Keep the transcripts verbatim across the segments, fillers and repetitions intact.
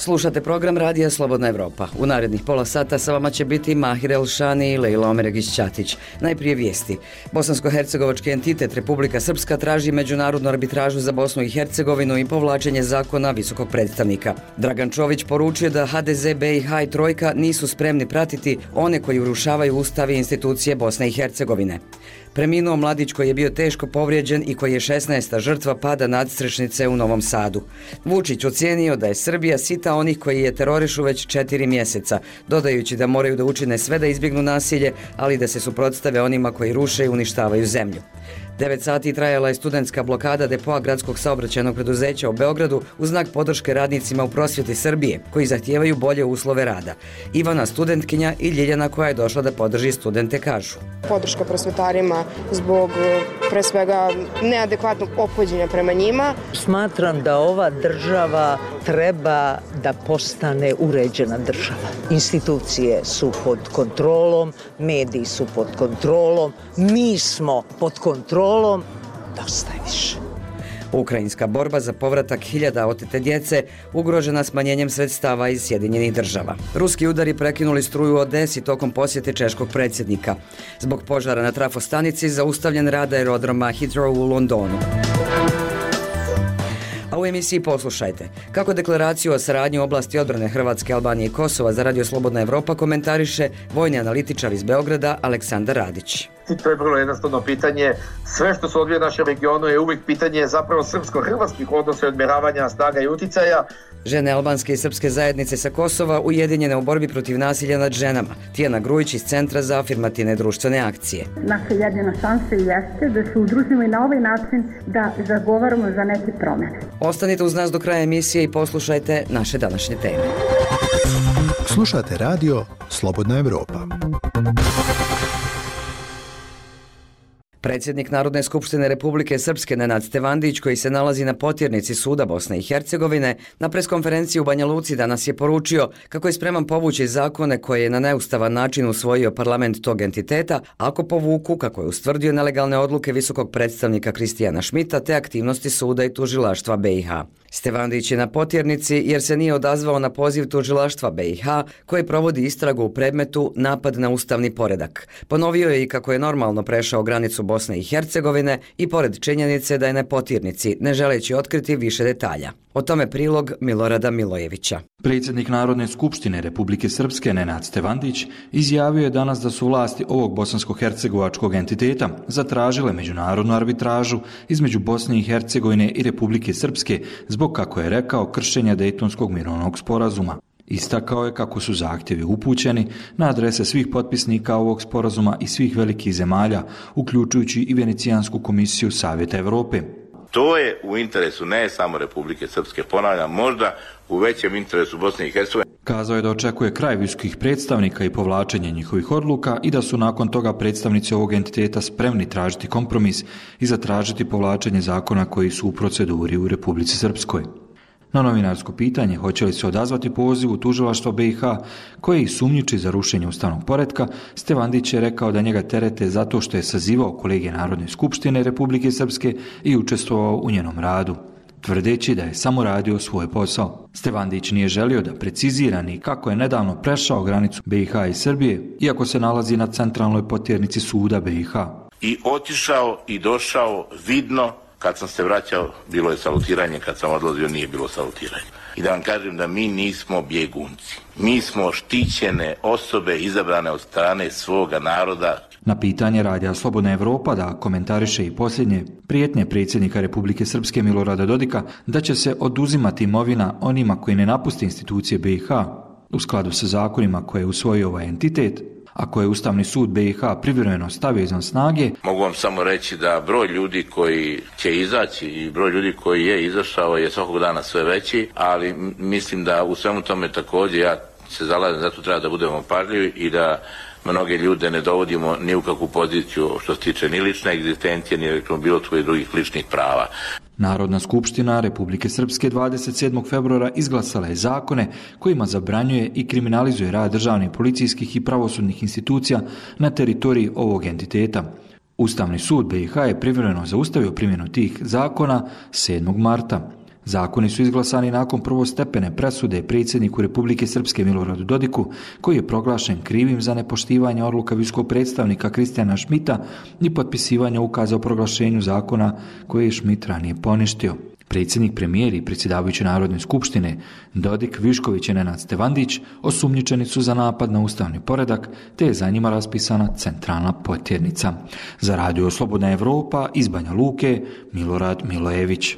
Slušate program Radija Slobodna Evropa. U narednih pola sata sa vama će biti Mahir Elšani i Lejla Omeregić-Ćatić. Najprije vijesti. Bosansko-hercegovački entitet Republika Srpska traži međunarodnu arbitražu za Bosnu i Hercegovinu i povlačenje zakona visokog predstavnika. Dragan Čović poručuje da ha de ze, be i ha i Trojka nisu spremni pratiti one koji urušavaju ustav i institucije Bosne i Hercegovine. Preminuo mladić koji je bio teško povrijeđen i koji je šesnaesta žrtva pada nadstrešnice u Novom Sadu. Vučić ocijenio da je Srbija sita onih koji je terorišu već četiri mjeseca, dodajući da moraju da učine sve da izbjegnu nasilje, ali da se suprotstave onima koji ruše i uništavaju zemlju. Devet sati trajala je studentska blokada depoa gradskog saobraćajnog preduzeća u Beogradu u znak podrške radnicima u prosvjeti Srbije, koji zahtijevaju bolje uslove rada. Ivana, studentkinja, i Ljiljana, koja je došla da podrži studente, kažu. Podrška prosvjetarima zbog pre svega neadekvatnog ophođenja prema njima. Smatram da ova država treba da postane uređena država. Institucije su pod kontrolom, mediji su pod kontrolom, mi smo pod kontrolom, dosta je više. Ukrajinska borba za povratak hiljada otete djece ugrožena smanjenjem sredstava iz Sjedinjenih država. Ruski udari prekinuli struju u Odesi tokom posjete češkog predsjednika. Zbog požara na trafostanici zaustavljen rad aerodroma Heathrow u Londonu. A u emisiji poslušajte kako deklaraciju o saradnji u oblasti odbrane Hrvatske, Albanije i Kosova za Radio Slobodna Evropa komentariše vojni analitičar iz Beograda Aleksandar Radić. I to je vrlo jednostavno pitanje. Sve što se odvija u našem regionu je uvijek pitanje zapravo srpsko-hrvatskih odnosa i odmjeravanja snaga i utjecaja. Žene albanske i srpske zajednice sa Kosova ujedinjene u borbi protiv nasilja nad ženama. Tijana Grujić iz Centra za afirmativne društvene akcije. Naša jedina šansa jeste da se udružimo i na ovaj način da zagovaramo za neke promjene. Ostanite uz nas do kraja emisije i poslušajte naše današnje teme. Slušate radio Slobodna Evropa. Predsjednik Narodne skupštine Republike Srpske Nenad Stevandić, koji se nalazi na potjernici suda Bosne i Hercegovine, na preskonferenciji u Banja Luci danas je poručio kako je spreman povući zakone koje je na neustavan način usvojio parlament tog entiteta, ako povuku, kako je ustvrdio, nelegalne odluke visokog predstavnika Kristijana Šmita te aktivnosti suda i tužilaštva be i ha. Stevandić je na potjernici jer se nije odazvao na poziv tužilaštva be i ha koje provodi istragu u predmetu napad na ustavni poredak. Ponovio je i kako je normalno prešao granicu Bosne i Hercegovine i pored činjenice da je na potjernici, ne želeći otkriti više detalja. O tome prilog Milorada Milojevića. Predsjednik Narodne skupštine Republike Srpske Nenad Stevandić izjavio je danas da su vlasti ovog bosansko-hercegovačkog entiteta zatražile međunarodnu arbitražu između Bosne i Hercegovine i Republike Srpske zbog, kako je rekao, kršenja Dejtonskog mirovnog sporazuma. Istakao je kako su zahtjevi upućeni na adrese svih potpisnika ovog sporazuma i svih velikih zemalja, uključujući i Venecijansku komisiju Savjeta Evrope. To je u interesu ne samo Republike Srpske, ponavljam, možda u većem interesu Bosne i Hercegovine. Kazao je da očekuje kraj visokih predstavnika i povlačenje njihovih odluka i da su nakon toga predstavnici ovog entiteta spremni tražiti kompromis i zatražiti povlačenje zakona koji su u proceduri u Republici Srpskoj. Na novinarsko pitanje hoće li se odazvati pozivu tužilaštva be i ha koje ih sumnjiči za rušenje ustavnog poretka, Stevandić je rekao da njega terete zato što je sazivao kolege Narodne skupštine Republike Srpske i učestvovao u njenom radu, tvrdeći da je samo radio svoj posao. Stevandić nije želio da precizira ni kako je nedavno prešao granicu be i ha i Srbije, iako se nalazi na centralnoj potjernici suda be i ha. I otišao i došao vidno. Kad sam se vraćao, bilo je salutiranje, kad sam odlazio, nije bilo salutiranje. I da vam kažem da mi nismo bjegunci. Mi smo štićene osobe izabrane od strane svoga naroda. Na pitanje Radija Slobodna Evropa da komentariše i posljednje prijetnje predsjednika Republike Srpske Milorada Dodika da će se oduzimati imovina onima koji ne napuste institucije be i ha u skladu sa zakonima koje je usvojio ovaj entitet, a koje je Ustavni sud be i ha privremeno stavio izvan snage. Mogu vam samo reći da broj ljudi koji će izaći i broj ljudi koji je izašao je svakog dana sve veći, ali mislim da u svemu tome također ja se zalažem, zato treba da budemo pažljivi i da mnoge ljude ne dovodimo ni u kakvu poziciju što se tiče ni lične egzistencije, ni bilo tvojih drugih ličnih prava. Narodna skupština Republike Srpske dvadeset sedmog februara izglasala je zakone kojima zabranjuje i kriminalizuje rad državnih, policijskih i pravosudnih institucija na teritoriji ovog entiteta. Ustavni sud be i ha je privremeno zaustavio primjenu tih zakona sedmog marta. Zakoni su izglasani nakon prvostepene presude predsjedniku Republike Srpske Miloradu Dodiku, koji je proglašen krivim za nepoštivanje odluka visokog predstavnika Kristijana Šmita i potpisivanje ukaza o proglašenju zakona koje je Šmit ranije poništio. Predsjednik, premijer i predsjedavajući Narodne skupštine Dodik, Višković i Nenad Stevandić osumnjičeni su za napad na ustavni poredak, te je za njima raspisana centralna potjernica. Za Radio Slobodna Evropa iz Banja Luke, Milorad Milojević.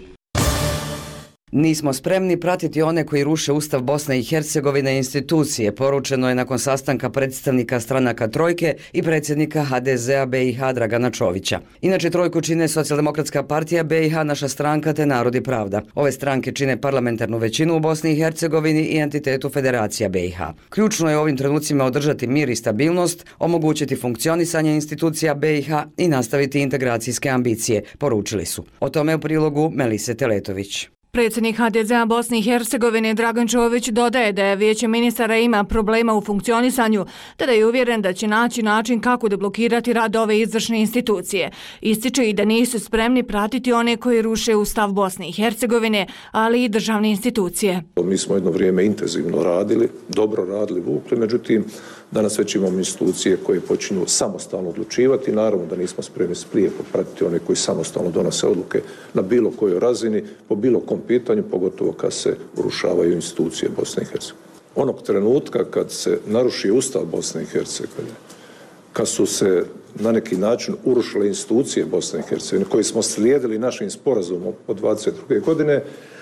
Nismo spremni pratiti one koji ruše Ustav Bosne i Hercegovine i institucije, poručeno je nakon sastanka predstavnika stranaka Trojke i predsjednika ha de zea be i ha Dragana Čovića. Inače, Trojku čine Socijaldemokratska partija be i ha, Naša stranka te Narod i pravda. Ove stranke čine parlamentarnu većinu u Bosni i Hercegovini i entitetu Federacija be i ha. Ključno je u ovim trenucima održati mir i stabilnost, omogućiti funkcionisanje institucija be i ha i nastaviti integracijske ambicije, poručili su. O tome u prilogu Melise Teletović. Predsjednik ha de zea Bosne i Hercegovine Dragan Čović dodaje da je Vijeće ministara ima problema u funkcionisanju, te da je uvjeren da će naći način kako deblokirati rad ove izvršne institucije. Ističe i da nisu spremni pratiti one koji ruše Ustav Bosne i Hercegovine, ali i državne institucije. Mi smo jedno vrijeme intenzivno radili, dobro radili, vukli, međutim, danas već imamo institucije koje počinju samostalno odlučivati. Naravno da nismo spremni prije popratiti one koji samostalno donose odluke na bilo kojoj razini, po bilo kom pitanju, pogotovo kad se urušavaju institucije Bosne i Hercegovine. Onog trenutka kad se naruši Ustav Bosne i Hercegovine, kad su se na neki način urušile institucije Bosne i Hercegovine, koji smo slijedili našim sporazumom od dvadeset druge godine,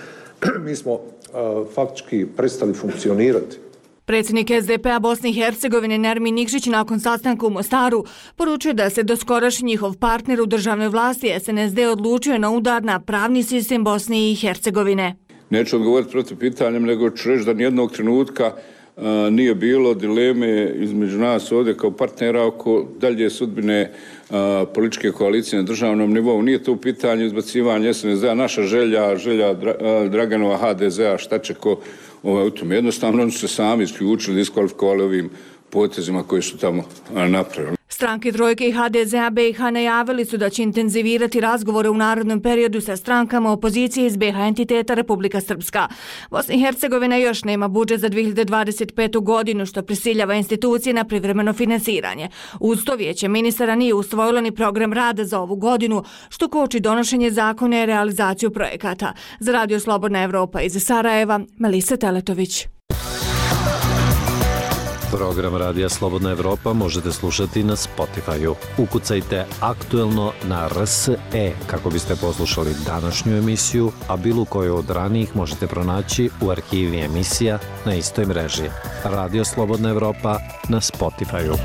mi smo a, faktički prestali funkcionirati. Predsjednik es de pe-a Bosne i Hercegovine Nermin Nikšić nakon sastanka u Mostaru poručuje da se doskorašnji njihov partner u državnoj vlasti es en es de odlučio na udar na pravni sistem Bosne i Hercegovine. Neću odgovoriti protiv pitanjem, nego ću reći da nijednog trenutka a, nije bilo dileme između nas ovdje kao partnera oko dalje sudbine a, političke koalicije na državnom nivou. Nije to u pitanju izbacivanja es en es de-a, naša želja, želja Dra, a, Draganova ha de zea, šta će ko ovaj, u tom. Jednostavno oni su se sami isključili, diskvalifikovali ovim potezima koji su tamo napravili. Stranke Trojke i ha de zea be i ha najavili su da će intenzivirati razgovore u narednom periodu sa strankama opozicije iz be ha entiteta Republika Srpska. Bosna i Hercegovina još nema budžet za dvije hiljade dvadeset petu. godinu, što prisiljava institucije na privremeno finansiranje. Uz to Vijeće ministara nije usvojilo ni program rada za ovu godinu, što koči donošenje zakona i realizaciju projekata. Za Radio Slobodna Evropa iz Sarajeva, Melisa Teletović. Program Radija Slobodna Evropa možete slušati na Spotify-u. Ukucajte aktuelno na er es e kako biste poslušali današnju emisiju, a bilo koju od ranijih možete pronaći u arhivi emisija na istoj mreži. Radio Slobodna Evropa na Spotify-u.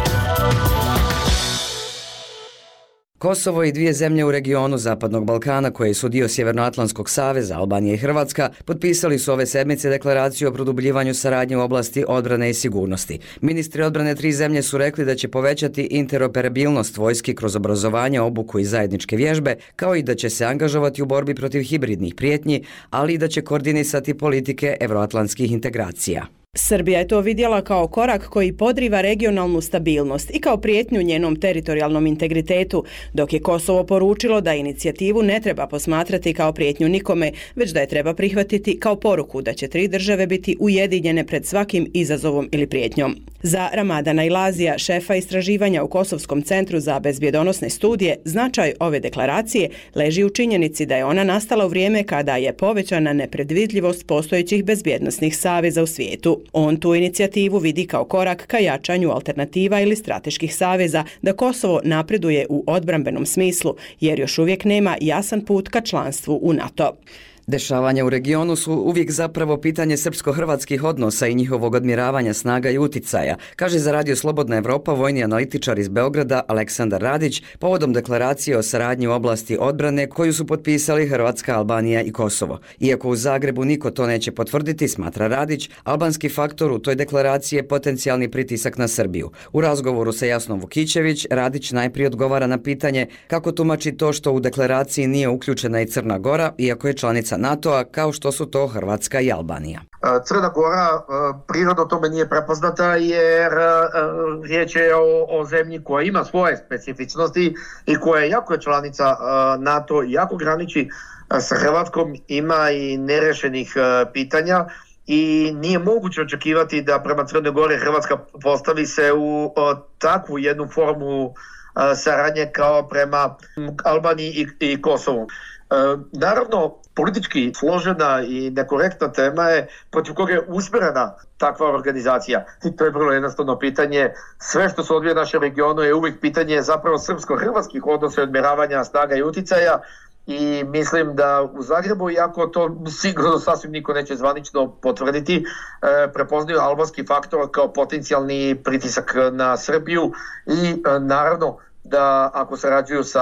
Kosovo i dvije zemlje u regionu Zapadnog Balkana, koje su dio Sjevernoatlantskog saveza, Albanija i Hrvatska, potpisali su ove sedmice deklaraciju o produbljivanju saradnje u oblasti odbrane i sigurnosti. Ministri odbrane tri zemlje su rekli da će povećati interoperabilnost vojski kroz obrazovanje, obuku i zajedničke vježbe, kao i da će se angažovati u borbi protiv hibridnih prijetnji, ali i da će koordinisati politike evroatlantskih integracija. Srbija je to vidjela kao korak koji podriva regionalnu stabilnost i kao prijetnju njenom teritorijalnom integritetu, dok je Kosovo poručilo da inicijativu ne treba posmatrati kao prijetnju nikome, već da je treba prihvatiti kao poruku da će tri države biti ujedinjene pred svakim izazovom ili prijetnjom. Za Ramadana Ilazija, šefa istraživanja u Kosovskom centru za bezbjedonosne studije, značaj ove deklaracije leži u činjenici da je ona nastala u vrijeme kada je povećana nepredvidljivost postojećih bezbjednosnih saveza u svijetu. On tu inicijativu vidi kao korak ka jačanju alternativa ili strateških saveza da Kosovo napreduje u odbrambenom smislu, jer još uvijek nema jasan put ka članstvu u NATO. Dešavanja u regionu su uvijek zapravo pitanje srpsko-hrvatskih odnosa i njihovog odmjeravanja snaga i uticaja, kaže za Radio Slobodna Evropa vojni analitičar iz Beograda Aleksandar Radić povodom deklaracije o saradnji u oblasti odbrane koju su potpisali Hrvatska, Albanija i Kosovo. Iako u Zagrebu niko to neće potvrditi, smatra Radić, albanski faktor u toj deklaraciji je potencijalni pritisak na Srbiju. U razgovoru sa Jasnom Vukićević, Radić najprije odgovara na pitanje kako tumači to što u deklaraciji nije uključena i Crna Gora, iako je članica članica NATO-a kao što su to Hrvatska i Albanija. Crna Gora prirodno tome nije prepoznata jer riječ je o, o zemlji koja ima svoje specifičnosti i koja je jako je članica NATO i jako graniči sa Hrvatskom, ima i nerešenih pitanja i nije moguće očekivati da prema Crnoj Gori Hrvatska postavi se u takvu jednu formu saradnje kao prema Albaniji i, i Kosovu. Naravno, politički složena i nekorektna tema je protiv koga je usmjerena takva organizacija. I to je vrlo jednostavno pitanje. Sve što se odvija u našem regionu je uvijek pitanje zapravo srpsko-hrvatskih odnosa i odmjeravanja snaga i uticaja. I mislim da u Zagrebu, iako to sigurno sasvim niko neće zvanično potvrditi, prepoznaju albanski faktor kao potencijalni pritisak na Srbiju i naravno da ako sarađuju sa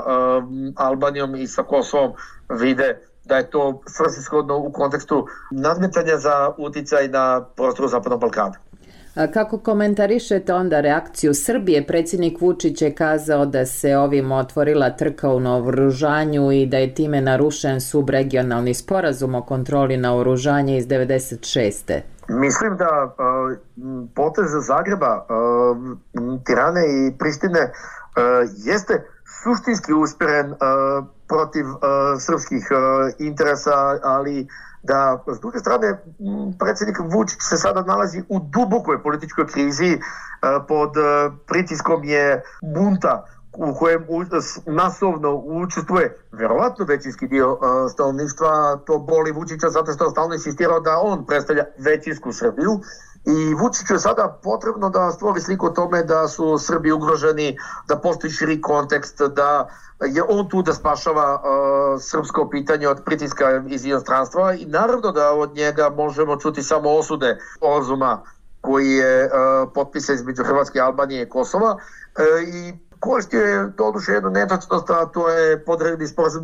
Albanijom i sa Kosovom vide da je to svrsishodno u kontekstu nadmetanja za uticaj na prostoru Zapadnog Balkana. Kako komentarišete onda reakciju Srbije? Predsjednik Vučić je kazao da se ovim otvorila trka u naoružanju i da je time narušen subregionalni sporazum o kontroli naoružanja iz devedeset šeste. Mislim da uh, potez Zagreba, uh, Tirane i Prištine uh, jeste suštinski usmjeren uh, protiv uh, srpskih uh, interesa, ali da s druge strane predsjednik Vučić se sada nalazi u dubokoj političkoj krizi, pod pritiskom je bunta u kojem masovno učestvuje vjerovatno većinski dio stanovništva. To boli Vučića zato što je stalno insistirao da on predstavlja većinsku Srbiju. I Vučiću je sada potrebno da stvori sliku o tome da su Srbi ugroženi, da postoji širi kontekst, da je on tu da spašava uh, srpsko pitanje od pritiska iz inostranstva i naravno da od njega možemo čuti samo osude sporazuma koji je uh, potpisan između Hrvatske, Albanije i Kosova uh, i koristi je doduše jednu netačnost, a to je podredni sporazum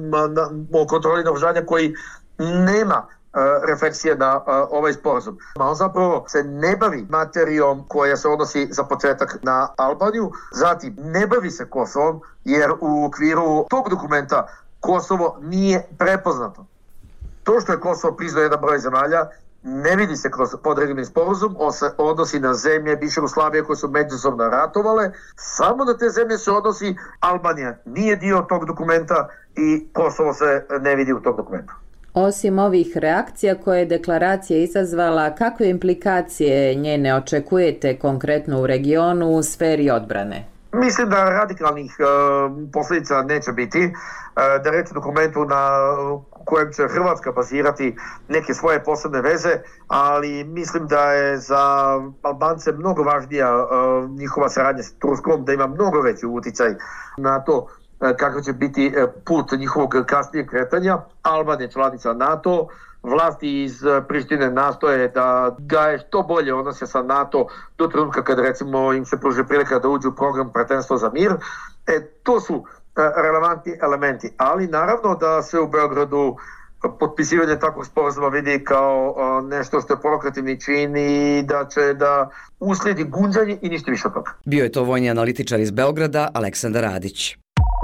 o kontroli naoružanja koji nema refleksije na uh, ovaj sporazum. On zapravo se ne bavi materijom koja se odnosi za početak na Albaniju, zatim ne bavi se Kosovom jer u okviru tog dokumenta Kosovo nije prepoznato. To što je Kosovo priznao jedan broj zemalja ne vidi se kroz podregulni sporazum, on se odnosi na zemlje bivše Jugoslavije koje su međusobno ratovale, samo na te zemlje se odnosi. Albanija nije dio tog dokumenta i Kosovo se ne vidi u tog dokumentu. Osim ovih reakcija koje je deklaracija izazvala, kakve implikacije njene očekujete konkretno u regionu u sferi odbrane? Mislim da radikalnih e, posljedica neće biti, e, da reći dokumentu na kojem će Hrvatska bazirati neke svoje posebne veze, ali mislim da je za Albance mnogo važnija e, njihova saradnja s Turskom, da ima mnogo veći uticaj na to kako će biti put njihovog kasnijeg kretanja. Albanija je članica NATO, vlasti iz Prištine nastoje da gaje što bolje odnose sa NATO do trenutka kada recimo im se pruži prilika da uđu u program Partnerstvo za mir. E, to su relevantni elementi, ali naravno da se u Beogradu potpisivanje takvog sporazuma vidi kao nešto što je provokativni čin i da će da uslijedi gunđanje i ništa više od toga. Bio je to vojni analitičar iz Beograda, Aleksandar Radić.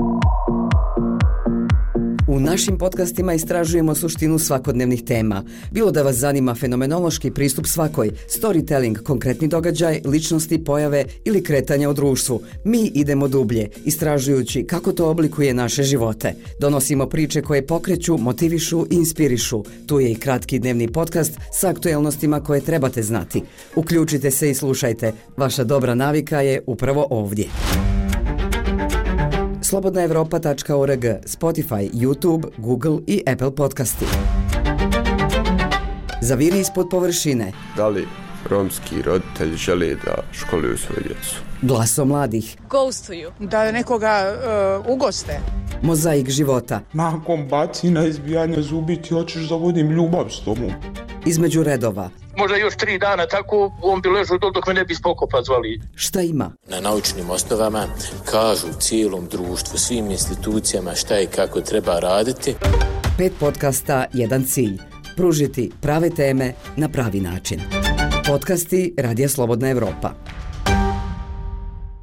U našim podcastima istražujemo suštinu svakodnevnih tema. Bilo da vas zanima fenomenološki pristup svakoj, storytelling, konkretni događaj, ličnosti, pojave ili kretanja u društvu. Mi idemo dublje, istražujući kako to oblikuje naše živote. Donosimo priče koje pokreću, motivišu i inspirišu. Tu je i kratki dnevni podcast sa aktuelnostima koje trebate znati. Uključite se i slušajte. Vaša dobra navika je upravo ovdje. slobodna evropa tačka org, Spotify, YouTube, Google i Apple podcasti. Zaviri ispod površine. Da li romski roditelji žele da školuju svoje djecu? Glaso mladih. Ghostuju. Da nekoga uh, ugoste. Mozaik života. Nakon bacina izbijanja zubi ti hoćeš da vodim ljubav s tobom. Između redova. Možda još tri dana tako on bi ležao dok me ne bi spokopa zvali. Šta ima? Na naučnim osnovama kažu cijelom društvu, svim institucijama šta i kako treba raditi. Pet podcasta, jedan cilj. Pružiti prave teme na pravi način. Podcasti Radija Slobodna Evropa.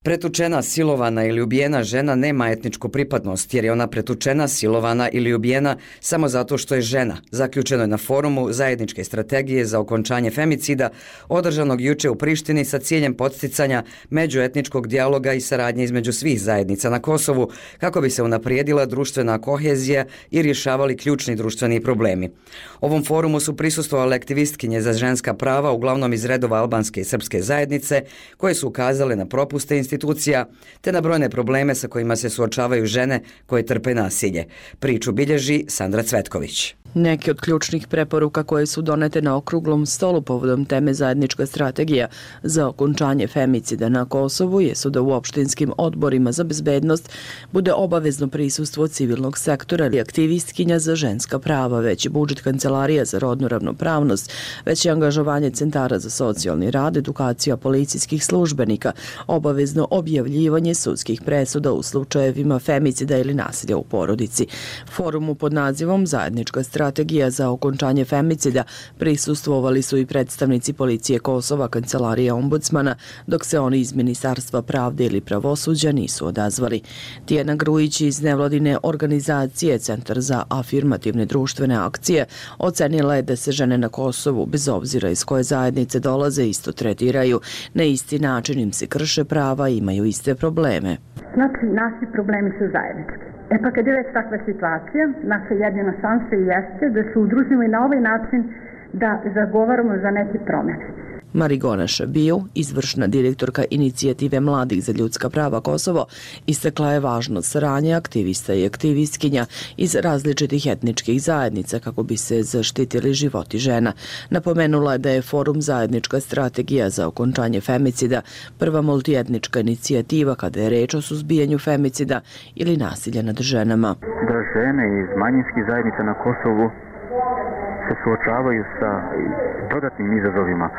Pretučena, silovana ili ubijena žena nema etničku pripadnost jer je ona pretučena, silovana ili ubijena samo zato što je žena. Zaključeno je na forumu zajedničke strategije za okončanje femicida održanog juče u Prištini sa ciljem podsticanja međuetničkog dijaloga i saradnje između svih zajednica na Kosovu kako bi se unaprijedila društvena kohezija i rješavali ključni društveni problemi. Ovom forumu su prisustvovale aktivistkinje za ženska prava uglavnom iz redova albanske i srpske zajednice koje su ukazale na propuste institucija te na brojne probleme sa kojima se suočavaju žene koje trpe nasilje. Priču bilježi Sandra Cvetković. Neke od ključnih preporuka koje su donete na okruglom stolu povodom teme zajednička strategija za okončanje femicida na Kosovu jesu da u opštinskim odborima za bezbednost bude obavezno prisustvo civilnog sektora ili aktivistkinja za ženska prava, veći budžet kancelarija za rodnu ravnopravnost, veće angažovanje centara za socijalni rad, edukacija policijskih službenika, obavezno objavljivanje sudskih presuda u slučajevima femicida ili nasilja u porodici. Forumu pod nazivom Zajednička strategija Strategija za okončanje femicida prisustvovali su i predstavnici policije Kosova, kancelarija ombudsmana, dok se oni iz Ministarstva pravde ili pravosuđa nisu odazvali. Tijana Grujić iz nevladine organizacije Centar za afirmativne društvene akcije ocenila je da se žene na Kosovu, bez obzira iz koje zajednice dolaze, isto tretiraju. Na isti način im se krše prava i imaju iste probleme. Znači, naši problemi su zajednički. E pa kad je već takva situacija, naša jedina šansa jeste da se udružimo i na ovaj način da zagovaramo za neke promjene. Marigona Šabiju, izvršna direktorka inicijative Mladih za ljudska prava Kosovo, istakla je važnost saradnje aktivista i aktivistkinja iz različitih etničkih zajednica kako bi se zaštitili životi žena. Napomenula je da je forum Zajednička strategija za okončanje femicida prva multietnička inicijativa kada je reč o suzbijanju femicida ili nasilja nad ženama. Da žene iz manjinskih zajednica na Kosovu se suočavaju sa dodatnim izazovima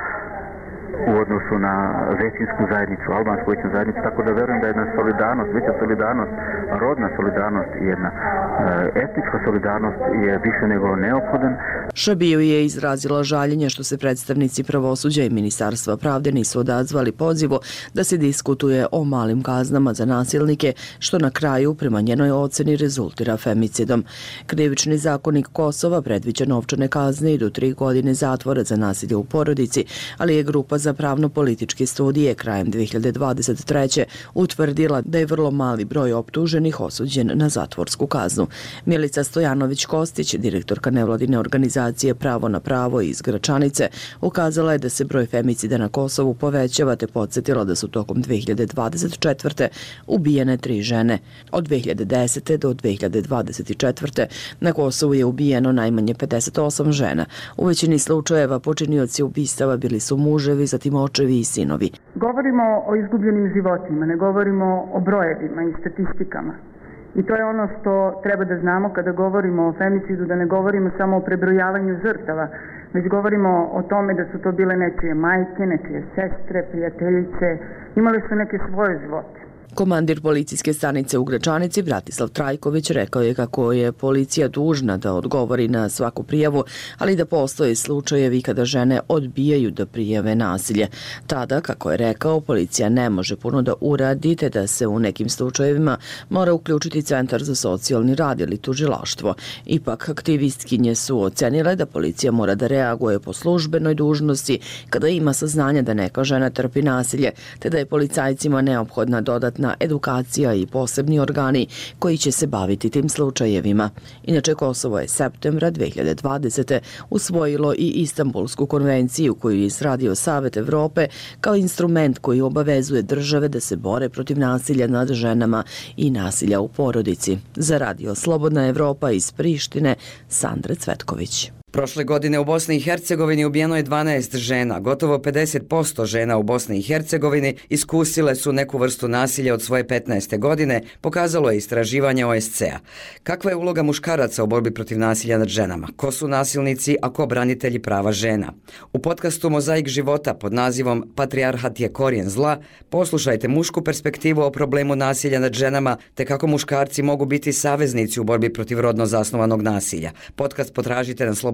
u odnosu na većinsku zajednicu, albansku većinsku zajednicu, tako da verujem da jedna solidarnost, veća solidarnost, rodna solidarnost i jedna e, etnička solidarnost je više nego neophodan. Šabiju je izrazila žaljenje što se predstavnici pravosuđa i Ministarstva pravde nisu odazvali pozivu da se diskutuje o malim kaznama za nasilnike, što na kraju, prema njenoj oceni, rezultira femicidom. Krivični zakonik Kosova predviđa novčane kazne i do tri godine zatvora za nasilje u porodici, ali je grupa za pravno-političke studije krajem dve hiljade dvadeset treće utvrdila da je vrlo mali broj optuženih osuđen na zatvorsku kaznu. Milica Stojanović-Kostić, direktorka nevladine organizacije Pravo na pravo iz Gračanice, ukazala je da se broj femicida na Kosovu povećava te podsjetila da su tokom dve hiljade dvadeset četvrte ubijene tri žene. Od dve hiljade desete do dve hiljade dvadeset četvrte na Kosovu je ubijeno najmanje pedeset osam žena. U većini slučajeva počinioci ubistava bili su muževi, zatim očevi i sinovi. Govorimo o izgubljenim životima, ne govorimo o brojevima i statistikama. I to je ono što treba da znamo kada govorimo o femicidu, da ne govorimo samo o prebrojavanju žrtava, već govorimo o tome da su to bile nečije majke, nečije sestre, prijateljice, imali su neke svoje živote. Komandir policijske stanice u Gračanici, Bratislav Trajković, rekao je kako je policija dužna da odgovori na svaku prijavu, ali da postoje slučajevi kada žene odbijaju da prijave nasilje. Tada, kako je rekao, policija ne može puno da uradi, te da se u nekim slučajevima mora uključiti Centar za socijalni rad ili tužilaštvo. Ipak, aktivistkinje su ocenile da policija mora da reaguje po službenoj dužnosti kada ima saznanja da neka žena trpi nasilje, te da je policajcima neophodna dodatna edukacija i posebni organi koji će se baviti tim slučajevima. Inače, Kosovo je septembra dve hiljade dvadesete usvojilo i Istanbulsku konvenciju koju je izradio Savet Evrope kao instrument koji obavezuje države da se bore protiv nasilja nad ženama i nasilja u porodici. Za Radio Slobodna Evropa iz Prištine, Sandra Cvetković. Prošle godine u Bosni i Hercegovini ubijeno je dvanaest žena. Gotovo pedeset posto žena u Bosni i Hercegovini iskusile su neku vrstu nasilja od svoje petnaeste godine, pokazalo je istraživanje O S C-a. Kakva je uloga muškaraca u borbi protiv nasilja nad ženama? Ko su nasilnici, a ko branitelji prava žena? U podcastu Mozaik života pod nazivom Patrijarhat je korijen zla poslušajte mušku perspektivu o problemu nasilja nad ženama te kako muškarci mogu biti saveznici u borbi protiv rodno zasnovanog nasilja. Podcast potražite na Slobodnoj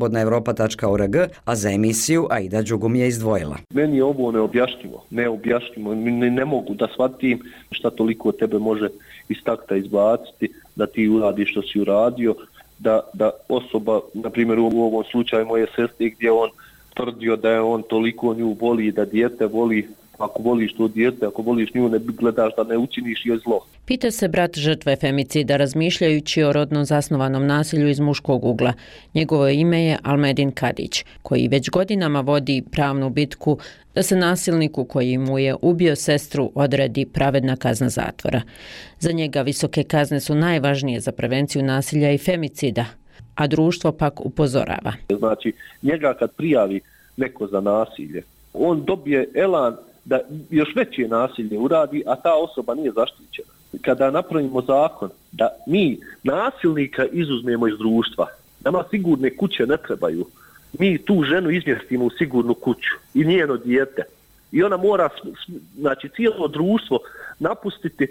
slobodna evropa tačka org, a za emisiju Aida Đugum je izdvojila. Meni je ovo neobjašnjivo, neobjašnjivo, ne, ne mogu da shvatim šta toliko tebe može iz takta izbaciti, da ti uradiš što si uradio, da, da osoba, na primjer u ovom slučaju moje sestre, gdje on tvrdio da je on toliko nju voli, da dijete voli, ako voliš to dijete, ako voliš nju, ne gledaš da ne učiniš joj zlo. Pita se brat žrtve femicida razmišljajući o rodno zasnovanom nasilju iz muškog ugla. Njegovo ime je Almedin Kadić, koji već godinama vodi pravnu bitku da se nasilniku koji mu je ubio sestru odredi pravedna kazna zatvora. Za njega visoke kazne su najvažnije za prevenciju nasilja i femicida, a društvo pak upozorava. Znači, njega kad prijavi neko za nasilje, on dobije elan da još veće nasilje uradi, a ta osoba nije zaštićena. Kada napravimo zakon da mi nasilnika izuzmemo iz društva, nama sigurne kuće ne trebaju, mi tu ženu izmjestimo u sigurnu kuću i njeno dijete. I ona mora, znači, cijelo društvo napustiti,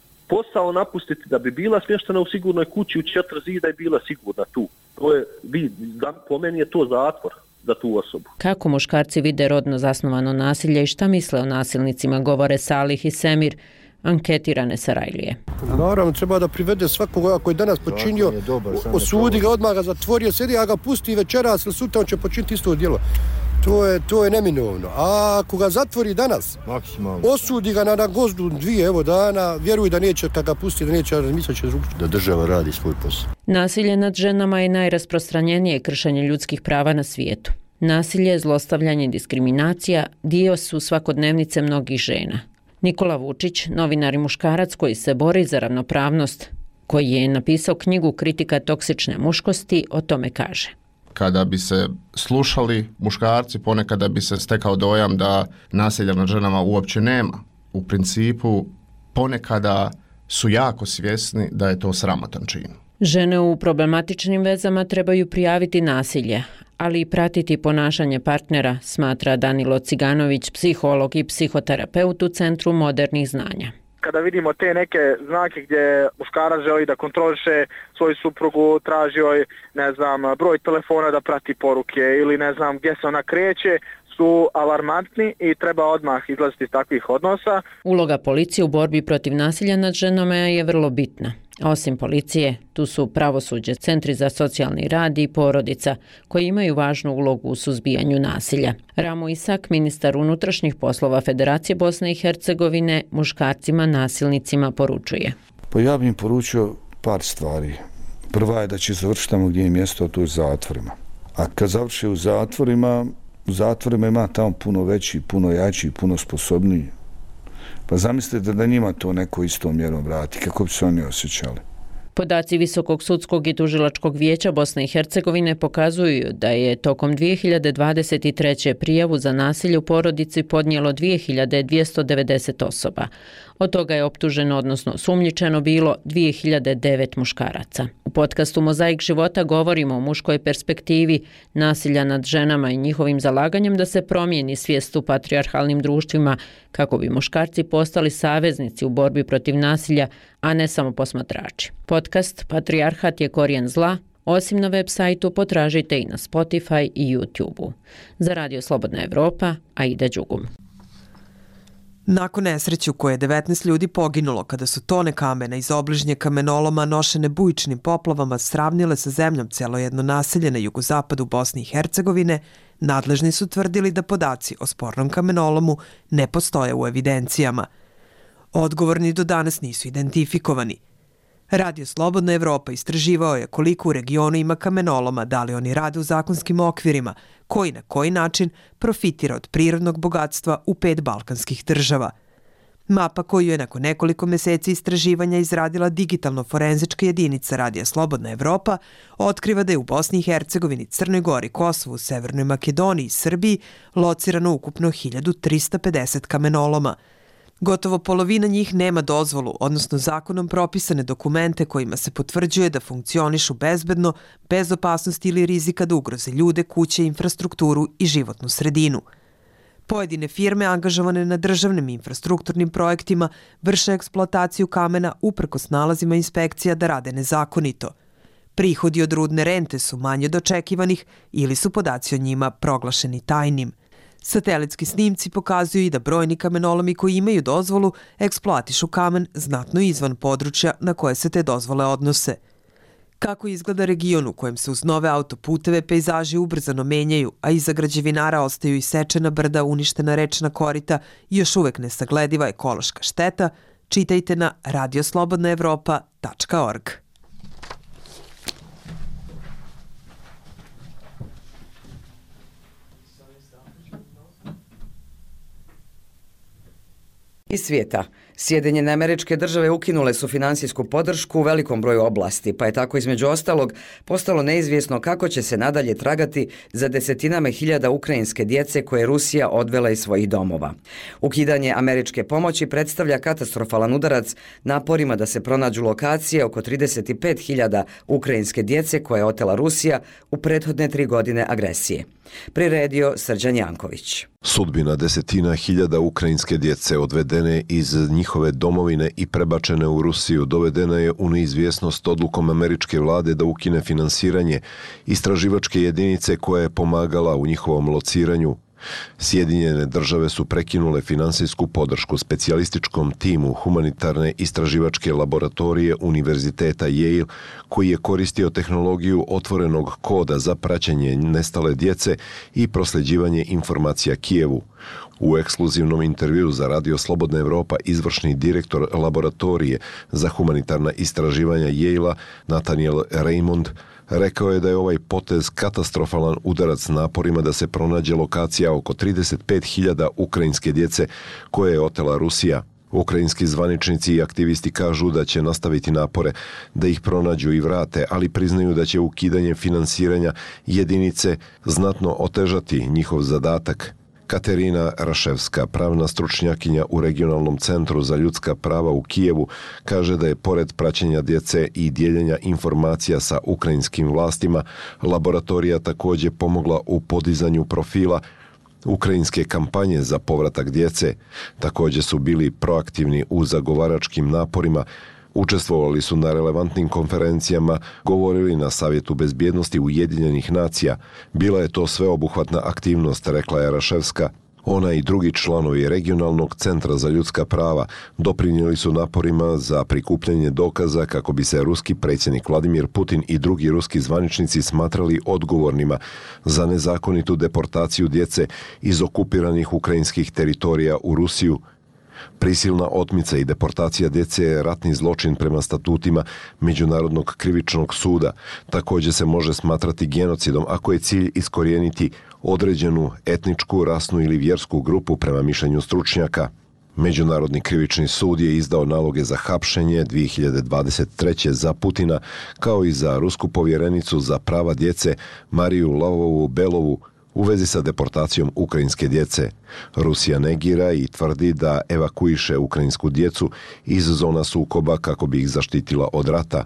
posao napustiti da bi bila smještena u sigurnoj kući u četiri zida i bila sigurna tu. To je, vi, po meni je to zatvor za tu osobu. Kako muškarci vide rodno zasnovano nasilje i šta misle o nasilnicima, govore Salih i Semir, anketirane Sarajlije. Naravno, treba da privede svakoga koji je danas počinio, osudi ga, odmah ga zatvorio, sjedi, a ga pusti večeras ili sutra, on će počiniti isto djelo. To je, to je neminovno. A ako ga zatvori danas, maksimalno, osudi ga na, na gozdu dvije evo dana, vjeruj da neće, kad ga pusti, da neće razmisliti drugčije. Da država radi svoj posao. Nasilje nad ženama je najrasprostranjenije kršenje ljudskih prava na svijetu. Nasilje, zlostavljanje i diskriminacija dio su svakodnevnice mnogih žena. Nikola Vučić, novinar i muškarac koji se bori za ravnopravnost, koji je napisao knjigu Kritika toksične muškosti, o tome kaže. Kada bi se slušali muškarci, ponekada bi se stekao dojam da nasilja nad ženama uopće nema. U principu, ponekada su jako svjesni da je to sramotan čin. Žene u problematičnim vezama trebaju prijaviti nasilje, ali i pratiti ponašanje partnera, smatra Danilo Ciganović, psiholog i psihoterapeut u Centru modernih znanja. Kada vidimo te neke znake gdje muškarac želi da kontroliše svoju suprugu, traži joj, ne znam, broj telefona da prati poruke ili ne znam gdje se ona kreće, su alarmantni i treba odmah izlaziti iz takvih odnosa. Uloga policije u borbi protiv nasilja nad ženama je vrlo bitna. Osim policije, tu su pravosuđe, centri za socijalni rad i porodica, koji imaju važnu ulogu u suzbijanju nasilja. Ramo Isak, ministar unutrašnjih poslova Federacije Bosne i Hercegovine, muškarcima nasilnicima poručuje. Pa ja bih im poručio par stvari. Prva je da će završiti tamo gdje je mjesto, to je zatvorima. A kad završi u zatvorima, u zatvorima ima tamo puno veći, puno jači, puno sposobniji. Pa zamislite da njima to neko istom mjerom vrati, kako bi se oni osjećali. Podaci Visokog sudskog i tužilačkog vijeća Bosne i Hercegovine pokazuju da je tokom dvije hiljade dvadeset treće prijavu za nasilje u porodici podnijelo dvije hiljade dvjesto devedeset osoba. Od toga je optuženo, odnosno sumnjičeno bilo dvije hiljade devet muškaraca. U podcastu Mozaik života govorimo o muškoj perspektivi nasilja nad ženama i njihovim zalaganjem da se promijeni svijest u patrijarhalnim društvima kako bi muškarci postali saveznici u borbi protiv nasilja, a ne samo posmatrači. Podcast Patrijarhat je korijen zla. Osim na web sajtu, potražite i na Spotify i YouTube-u. Za Radio Slobodna Evropa, Aida Đugum. Nakon nesreće u kojoj je devetnaest ljudi poginulo kada su tone kamena iz obližnje kamenoloma nošene bujičnim poplavama sravnile sa zemljom celo jedno naselje na jugozapadu Bosne i Hercegovine, nadležni su tvrdili da podaci o spornom kamenolomu ne postoje u evidencijama. Odgovorni do danas nisu identifikovani. Radio Slobodna Evropa istraživao je koliko u regionu ima kamenoloma, da li oni rade u zakonskim okvirima, koji na koji način profitira od prirodnog bogatstva u pet balkanskih država. Mapa koju je nakon nekoliko meseci istraživanja izradila digitalno-forenzička jedinica Radija Slobodna Evropa otkriva da je u Bosni i Hercegovini, Crnoj Gori, Kosovu, Severnoj Makedoniji i Srbiji locirano ukupno hiljadu trista pedeset kamenoloma. Gotovo polovina njih nema dozvolu, odnosno zakonom propisane dokumente kojima se potvrđuje da funkcionišu bezbedno, bez opasnosti ili rizika da ugroze ljude, kuće, infrastrukturu i životnu sredinu. Pojedine firme angažovane na državnim infrastrukturnim projektima vrše eksploataciju kamena uprkos nalazima inspekcija da rade nezakonito. Prihodi od rudne rente su manje od očekivanih ili su podaci o njima proglašeni tajnim. Satelitski snimci pokazuju i da brojni kamenolomi koji imaju dozvolu eksploatišu kamen znatno izvan područja na koje se te dozvole odnose. Kako izgleda region u kojem se uz nove autoputeve pejzaži ubrzano menjaju, a iza građevinara ostaju isečena brda, uništena rečna korita i još uvek nesaglediva ekološka šteta, čitajte na radio slobodna evropa tačka org. Iz svijeta. Sjedinjene Američke Države ukinule su finansijsku podršku u velikom broju oblasti, pa je tako između ostalog postalo neizvjesno kako će se nadalje tragati za desetinama hiljada ukrajinske djece koje je Rusija odvela iz svojih domova. Ukidanje američke pomoći predstavlja katastrofalan udarac naporima da se pronađu lokacije oko trideset pet hiljada ukrajinske djece koje je otela Rusija u prethodne tri godine agresije. Priredio Srđan Janković. Sudbina desetina hiljada ukrajinske djece odvedene iz njihove domovine i prebačene u Rusiju dovedena je u neizvjesnost odlukom američke vlade da ukine finansiranje istraživačke jedinice koja je pomagala u njihovom lociranju. Sjedinjene države su prekinule finansijsku podršku specijalističkom timu humanitarne istraživačke laboratorije Univerziteta Yale, koji je koristio tehnologiju otvorenog koda za praćenje nestale djece i prosljeđivanje informacija Kijevu. U ekskluzivnom intervjuu za Radio Slobodna Evropa izvršni direktor laboratorije za humanitarna istraživanja Yale-a Nathaniel Raymond rekao je da je ovaj potez katastrofalan udarac naporima da se pronađe lokacija oko trideset pet hiljada ukrajinske djece koje je otela Rusija. Ukrajinski zvaničnici i aktivisti kažu da će nastaviti napore da ih pronađu i vrate, ali priznaju da će ukidanje finansiranja jedinice znatno otežati njihov zadatak. Katerina Raševska, pravna stručnjakinja u Regionalnom centru za ljudska prava u Kijevu, kaže da je pored praćenja djece i dijeljenja informacija sa ukrajinskim vlastima, laboratorija također pomogla u podizanju profila ukrajinske kampanje za povratak djece. Također su bili proaktivni u zagovaračkim naporima. Učestvovali su na relevantnim konferencijama, govorili na Savjetu bezbjednosti Ujedinjenih nacija. Bila je to sveobuhvatna aktivnost, rekla je Raševska. Ona i drugi članovi Regionalnog centra za ljudska prava doprinijeli su naporima za prikupljanje dokaza kako bi se ruski predsjednik Vladimir Putin i drugi ruski zvaničnici smatrali odgovornima za nezakonitu deportaciju djece iz okupiranih ukrajinskih teritorija u Rusiju. Prisilna otmica i deportacija djece je ratni zločin prema statutima Međunarodnog krivičnog suda. Također se može smatrati genocidom ako je cilj iskorijeniti određenu etničku, rasnu ili vjersku grupu prema mišljenju stručnjaka. Međunarodni krivični sud je izdao naloge za hapšenje dvije hiljade dvadeset treće za Putina, kao i za rusku povjerenicu za prava djece Mariju Lavovu-Belovu u vezi sa deportacijom ukrajinske djece. Rusija negira i tvrdi da evakuiše ukrajinsku djecu iz zona sukoba kako bi ih zaštitila od rata.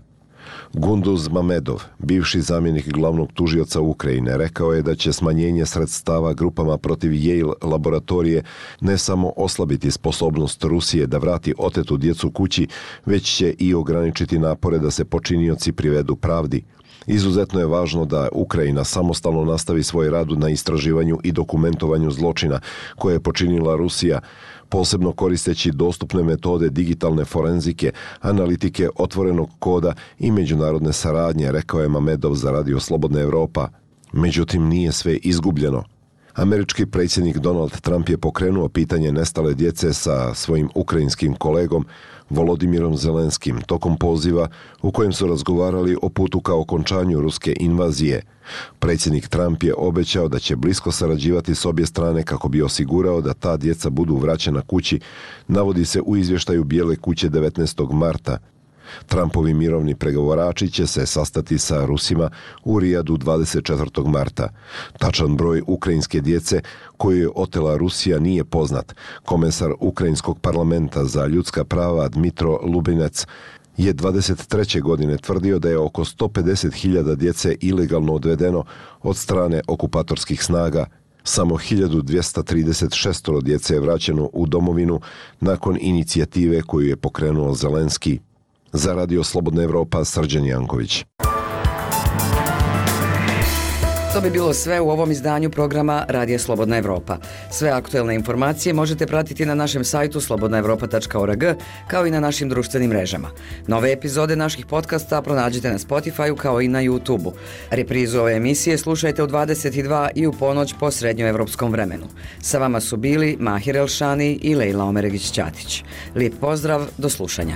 Gunduz Mamedov, bivši zamjenik glavnog tužioca Ukrajine, rekao je da će smanjenje sredstava grupama protiv Yale laboratorije ne samo oslabiti sposobnost Rusije da vrati otetu djecu kući, već će i ograničiti napore da se počinioci privedu pravdi. Izuzetno je važno da Ukrajina samostalno nastavi svoj rad na istraživanju i dokumentovanju zločina koje je počinila Rusija, posebno koristeći dostupne metode digitalne forenzike, analitike otvorenog koda i međunarodne saradnje, rekao je Mamedov za Radio Slobodna Evropa. Međutim, nije sve izgubljeno. Američki predsjednik Donald Trump je pokrenuo pitanje nestale djece sa svojim ukrajinskim kolegom Volodimirom Zelenskim tokom poziva u kojem su razgovarali o putu ka okončanju ruske invazije. Predsjednik Trump je obećao da će blisko sarađivati s obje strane kako bi osigurao da ta djeca budu vraćena kući, navodi se u izvještaju Bijele kuće devetnaestog marta. Trumpovi mirovni pregovarači će se sastati sa Rusima u Rijadu dvadeset četvrtog marta. Tačan broj ukrajinske djece koju je otela Rusija nije poznat. Komesar Ukrajinskog parlamenta za ljudska prava Dmitro Lubinec je dvadeset treće godine tvrdio da je oko sto pedeset hiljada djece ilegalno odvedeno od strane okupatorskih snaga. Samo hiljadu dvjesto trideset šest djece je vraćeno u domovinu nakon inicijative koju je pokrenuo Zelenski. Za Radio Slobodna Evropa, Srđan Janković. To bi bilo sve u ovom izdanju programa Radija Slobodna Evropa. Sve aktuelne informacije možete pratiti na našem sajtu slobodna evropa tačka org, kao i na našim društvenim mrežama. Nove epizode naših podcasta pronađite na Spotify-u kao i na YouTube-u. Reprizu ove emisije slušajte u dvadeset dva i u ponoć po srednjoevropskom vremenu. Sa vama su bili Mahir Elšani i Lejla Omeregić-Ćatić. Lijep pozdrav, do slušanja.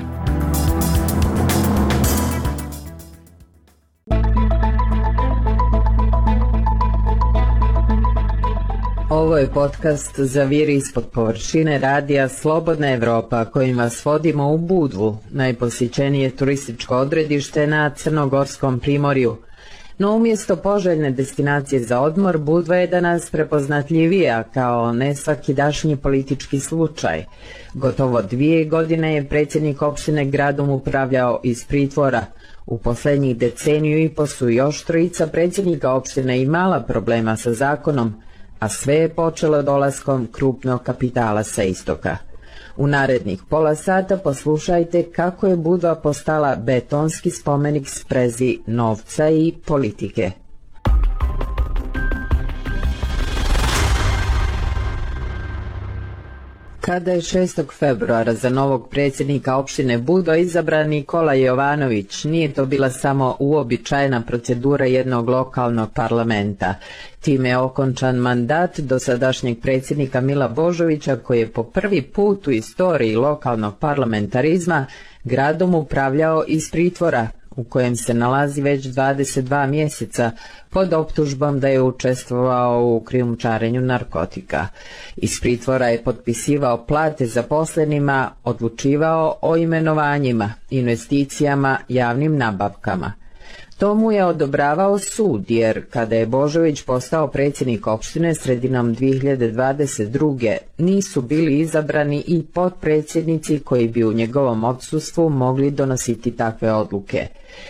Ovo je podcast Zaviri ispod površine radija Slobodna Evropa, kojim vas vodimo u Budvu, najposjećenije turističko odredište na Crnogorskom primorju. No umjesto poželjne destinacije za odmor, Budva je danas prepoznatljivija kao nesvakidašnji politički slučaj. Gotovo dvije godine je predsjednik opštine gradom upravljao iz pritvora. U posljednjih deceniju i po su još trojica predsjednika opštine imala problema sa zakonom, a sve je počelo dolaskom krupnog kapitala sa istoka. U narednih pola sata poslušajte kako je Budva postala betonski spomenik sprezi novca i politike. Kada je šestog februara za novog predsjednika opštine Budva izabran Nikola Jovanović, nije to bila samo uobičajena procedura jednog lokalnog parlamenta. Time je okončan mandat dosadašnjeg predsjednika Mila Božovića, koji je po prvi put u istoriji lokalnog parlamentarizma gradom upravljao iz pritvora, u kojem se nalazi već dvadeset dva mjeseca pod optužbom da je učestvovao u krijumčarenju narkotika. Iz pritvora je potpisivao plate zaposlenima, odlučivao o imenovanjima, investicijama, javnim nabavkama. To mu je odobravao sud, jer kada je Božović postao predsjednik opštine sredinom dvije hiljade dvadeset druge nisu bili izabrani i potpredsjednici koji bi u njegovom odsustvu mogli donositi takve odluke.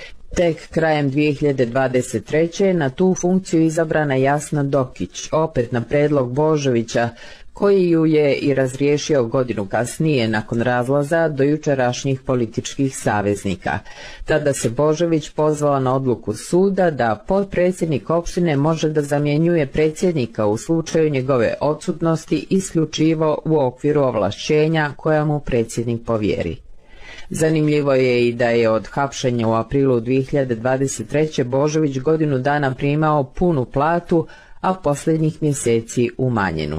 Tek krajem dvije hiljade dvadeset treće na tu funkciju izabrana Jasna Dokić, opet na predlog Božovića, koji ju je i razriješio godinu kasnije nakon razlaza do jučerašnjih političkih saveznika. Tada se Božović pozvao na odluku suda da potpredsjednik opštine može da zamjenjuje predsjednika u slučaju njegove odsutnosti isključivo u okviru ovlašćenja koja mu predsjednik povjeri. Zanimljivo je i da je od hapšenja u aprilu dvije hiljade dvadeset treće Božović godinu dana primao punu platu, a posljednjih mjeseci umanjenu.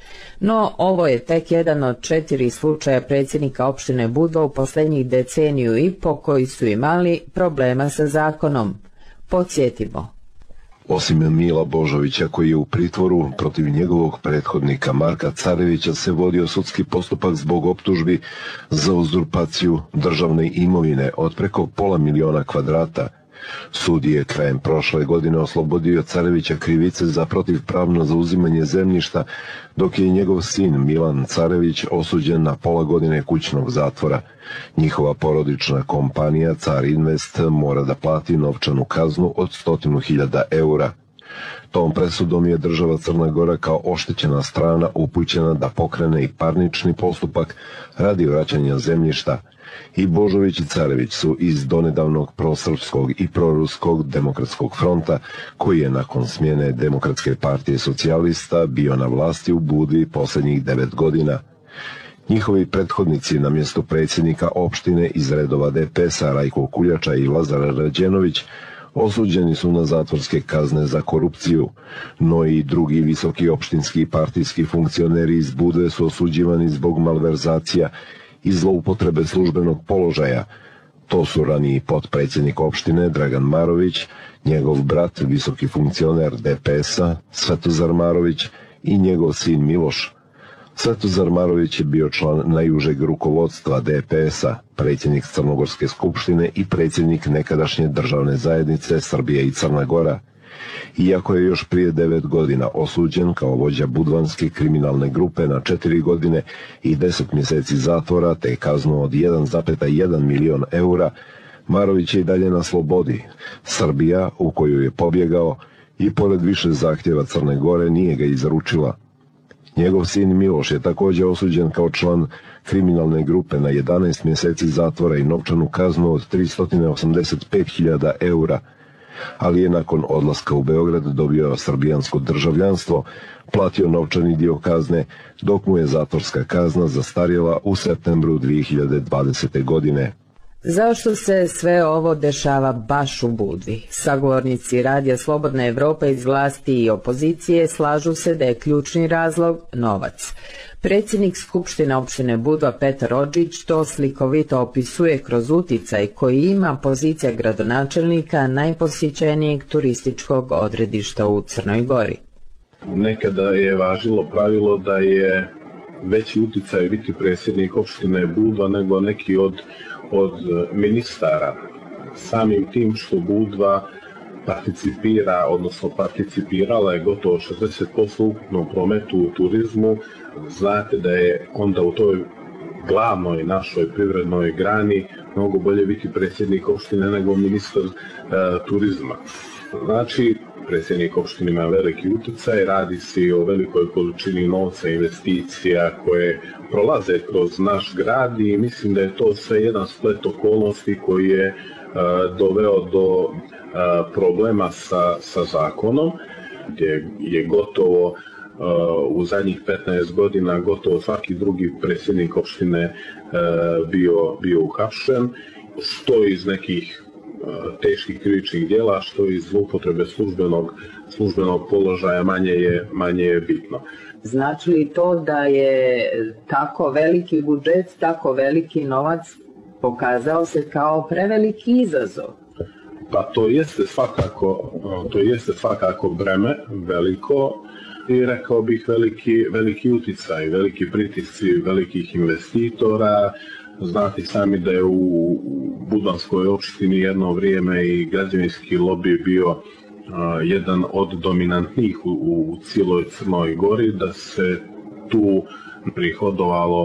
No, ovo je tek jedan od četiri slučaja predsjednika opštine Budva u posljednjih deceniju i po koji su imali problema sa zakonom. Podsjetimo. Osim Mila Božovića, koji je u pritvoru, protiv njegovog prethodnika Marka Carevića se vodio sudski postupak zbog optužbi za uzurpaciju državne imovine od preko pola miliona kvadrata. Sud je krajem prošle godine oslobodio Carevića krivice za protivpravno zauzimanje zemljišta, dok je njegov sin Milan Carević osuđen na pola godine kućnog zatvora. Njihova porodična kompanija Car Invest mora da plati novčanu kaznu od stotinu hiljada eura. Tom presudom je država Crna Gora kao oštećena strana upućena da pokrene i parnični postupak radi vraćanja zemljišta. I Božović i Carević su iz donedavnog prosrpskog i proruskog demokratskog fronta, koji je nakon smjene Demokratske partije socijalista bio na vlasti u Budvi posljednjih devet godina. Njihovi prethodnici na mjestu predsjednika opštine iz redova D P S-a Rajko Kuljača i Lazar Rađenović osuđeni su na zatvorske kazne za korupciju, no i drugi visoki opštinski partijski funkcioneri iz Budve su osuđivani zbog malverzacija i zloupotrebe službenog položaja. To su raniji potpredsjednik opštine Dragan Marović, njegov brat, visoki funkcioner D P S-a Svetozar Marović i njegov sin Miloš. Svetozar Marović je bio član najužeg rukovodstva D P S-a, predsjednik Crnogorske skupštine i predsjednik nekadašnje državne zajednice Srbije i Crna Gora. Iako je još prije devet godina osuđen kao vođa budvanske kriminalne grupe na četiri godine i deset mjeseci zatvora te kaznu od jedan zarez jedan milion eura, Marović je i dalje na slobodi. Srbija, u koju je pobjegao, i pored više zahtjeva Crne Gore nije ga izručila. Njegov sin Miloš je također osuđen kao član kriminalne grupe na jedanaest mjeseci zatvora i novčanu kaznu od tristo osamdeset pet hiljada eura. ali je nakon odlaska u Beograd dobio srbijansko državljanstvo, platio novčani dio kazne, dok mu je zatvorska kazna zastarjela u septembru dvije hiljade dvadesete. godine. Zašto se sve ovo dešava baš u Budvi? Sagovornici Radija Slobodna Evropa iz vlasti i opozicije slažu se da je ključni razlog novac. Predsjednik Skupštine opštine Budva Petar Odžić to slikovito opisuje kroz uticaj koji ima pozicija gradonačelnika najposjećenijeg turističkog odredišta u Crnoj Gori. Nekada je važilo pravilo da je veći uticaj biti predsjednik opštine Budva nego neki od, od ministara. Samim tim što Budva participira, odnosno participirala je gotovo šezdeset posto ukupnom prometu u turizmu, znate da je onda u toj glavnoj našoj privrednoj grani mnogo bolje biti predsjednik opštine nego ministar e, turizma. Znači, predsjednik opštine ima veliki utjecaj, radi se o velikoj količini novca, investicija koje prolaze kroz naš grad i mislim da je to sve jedan splet okolnosti koji je uh, doveo do uh, problema sa, sa zakonom, gdje je gotovo uh, u zadnjih petnaest godina gotovo svaki drugi predsjednik opštine uh, bio, bio uhapšen, što iz nekih teških krivičnih djela, što iz zloupotrebe službenog, službenog položaja manje je, manje je bitno. Znači li to da je tako veliki budžet, tako veliki novac pokazao se kao preveliki izazov? Pa to jeste svakako, to jeste svakako breme veliko i rekao bih veliki, veliki uticaj, veliki pritisci velikih investitora. Znate sami da je u Budvanskoj opštini jedno vrijeme i građevinski lobby bio uh, jedan od dominantnih u, u cijeloj Crnoj Gori, da se tu prihodovalo,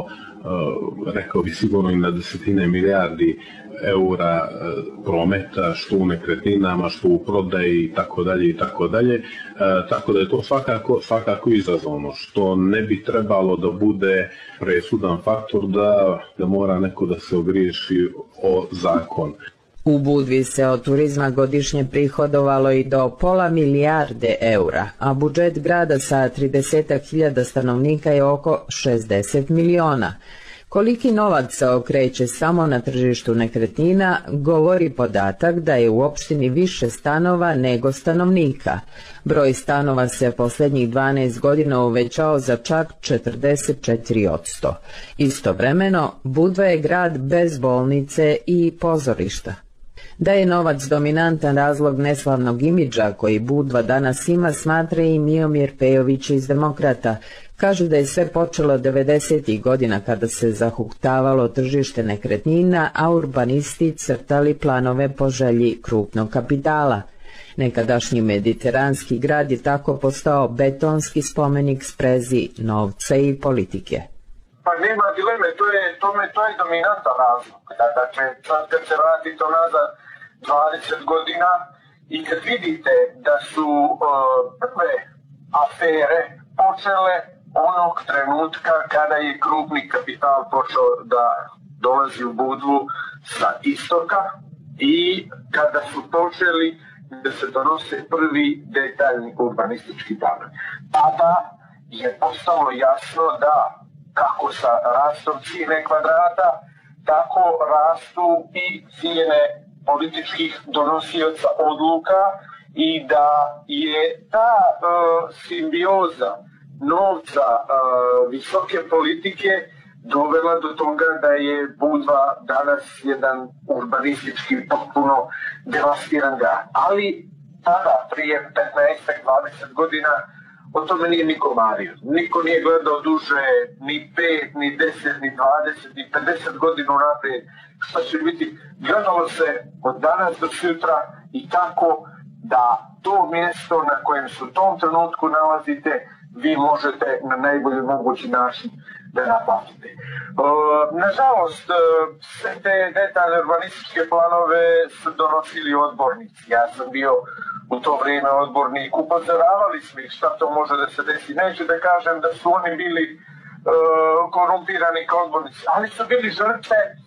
uh, rekao bi sigurno i na desetine milijardi eura uh, prometa, što u nekretninama, što u prodaji i tako dalje i tako dalje. Uh, tako da je to svakako, svakako izazovno, što ne bi trebalo da bude presudan faktor da, da mora neko da se ogriješi o zakon. U Budvi se od turizma godišnje prihodovalo i do pola milijarde eura, a budžet grada sa trideset hiljada stanovnika je oko šezdeset miliona. Koliki novac se okreće samo na tržištu nekretnina, govori podatak da je u opštini više stanova nego stanovnika. Broj stanova se posljednjih dvanaest godina uvećao za čak četrdeset četiri posto. Istovremeno, Budva je grad bez bolnice i pozorišta. Da je novac dominantan razlog neslavnog imidža koji Budva danas ima, smatra i Miomir Pejović iz Demokrata. Kažu da je sve počelo devedesetih godina kada se zahuktavalo tržište nekretnina, a urbanisti crtali planove po želji krupnog kapitala. Nekadašnji mediteranski grad je tako postao betonski spomenik sprezi novca i politike. Pa nema dileme, to je, to me, to je dominantan razlog. Dakle, sad kad se vratite nazad dvadeset godina i kad vidite da su uh, prve afere počele onog trenutka kada je krupni kapital počeo da dolazi u Budvu sa istoka i kada su počeli da se donose prvi detaljni urbanistički planovi. Tada je postalo jasno da kako sa rastom cijene kvadrata, tako rastu i cijene političkih donosioca odluka i da je ta uh, simbioza novca, uh, visoke politike dovela do toga da je Budva danas jedan urbanistički potpuno devastiran grad. Ali tada, prije petnaest do dvadeset godina, o tome nije niko mario. Niko nije gledao duže ni pet, ni deset, ni dvadeset, ni pedeset godina naprijed. Što će biti? Gledalo se od danas do sutra i tako da to mjesto na kojem se u tom trenutku nalazite vi možete na najbolji mogući način da naplatite. Uh, nažalost, uh, sve te detaljne urbanističke planove su donosili odbornici. Ja sam bio u to vrijeme odbornik, upozoravali smo ih šta to može da se desi. Neću da kažem da su oni bili uh, korumpirani kao odbornici, ali su bili žrtve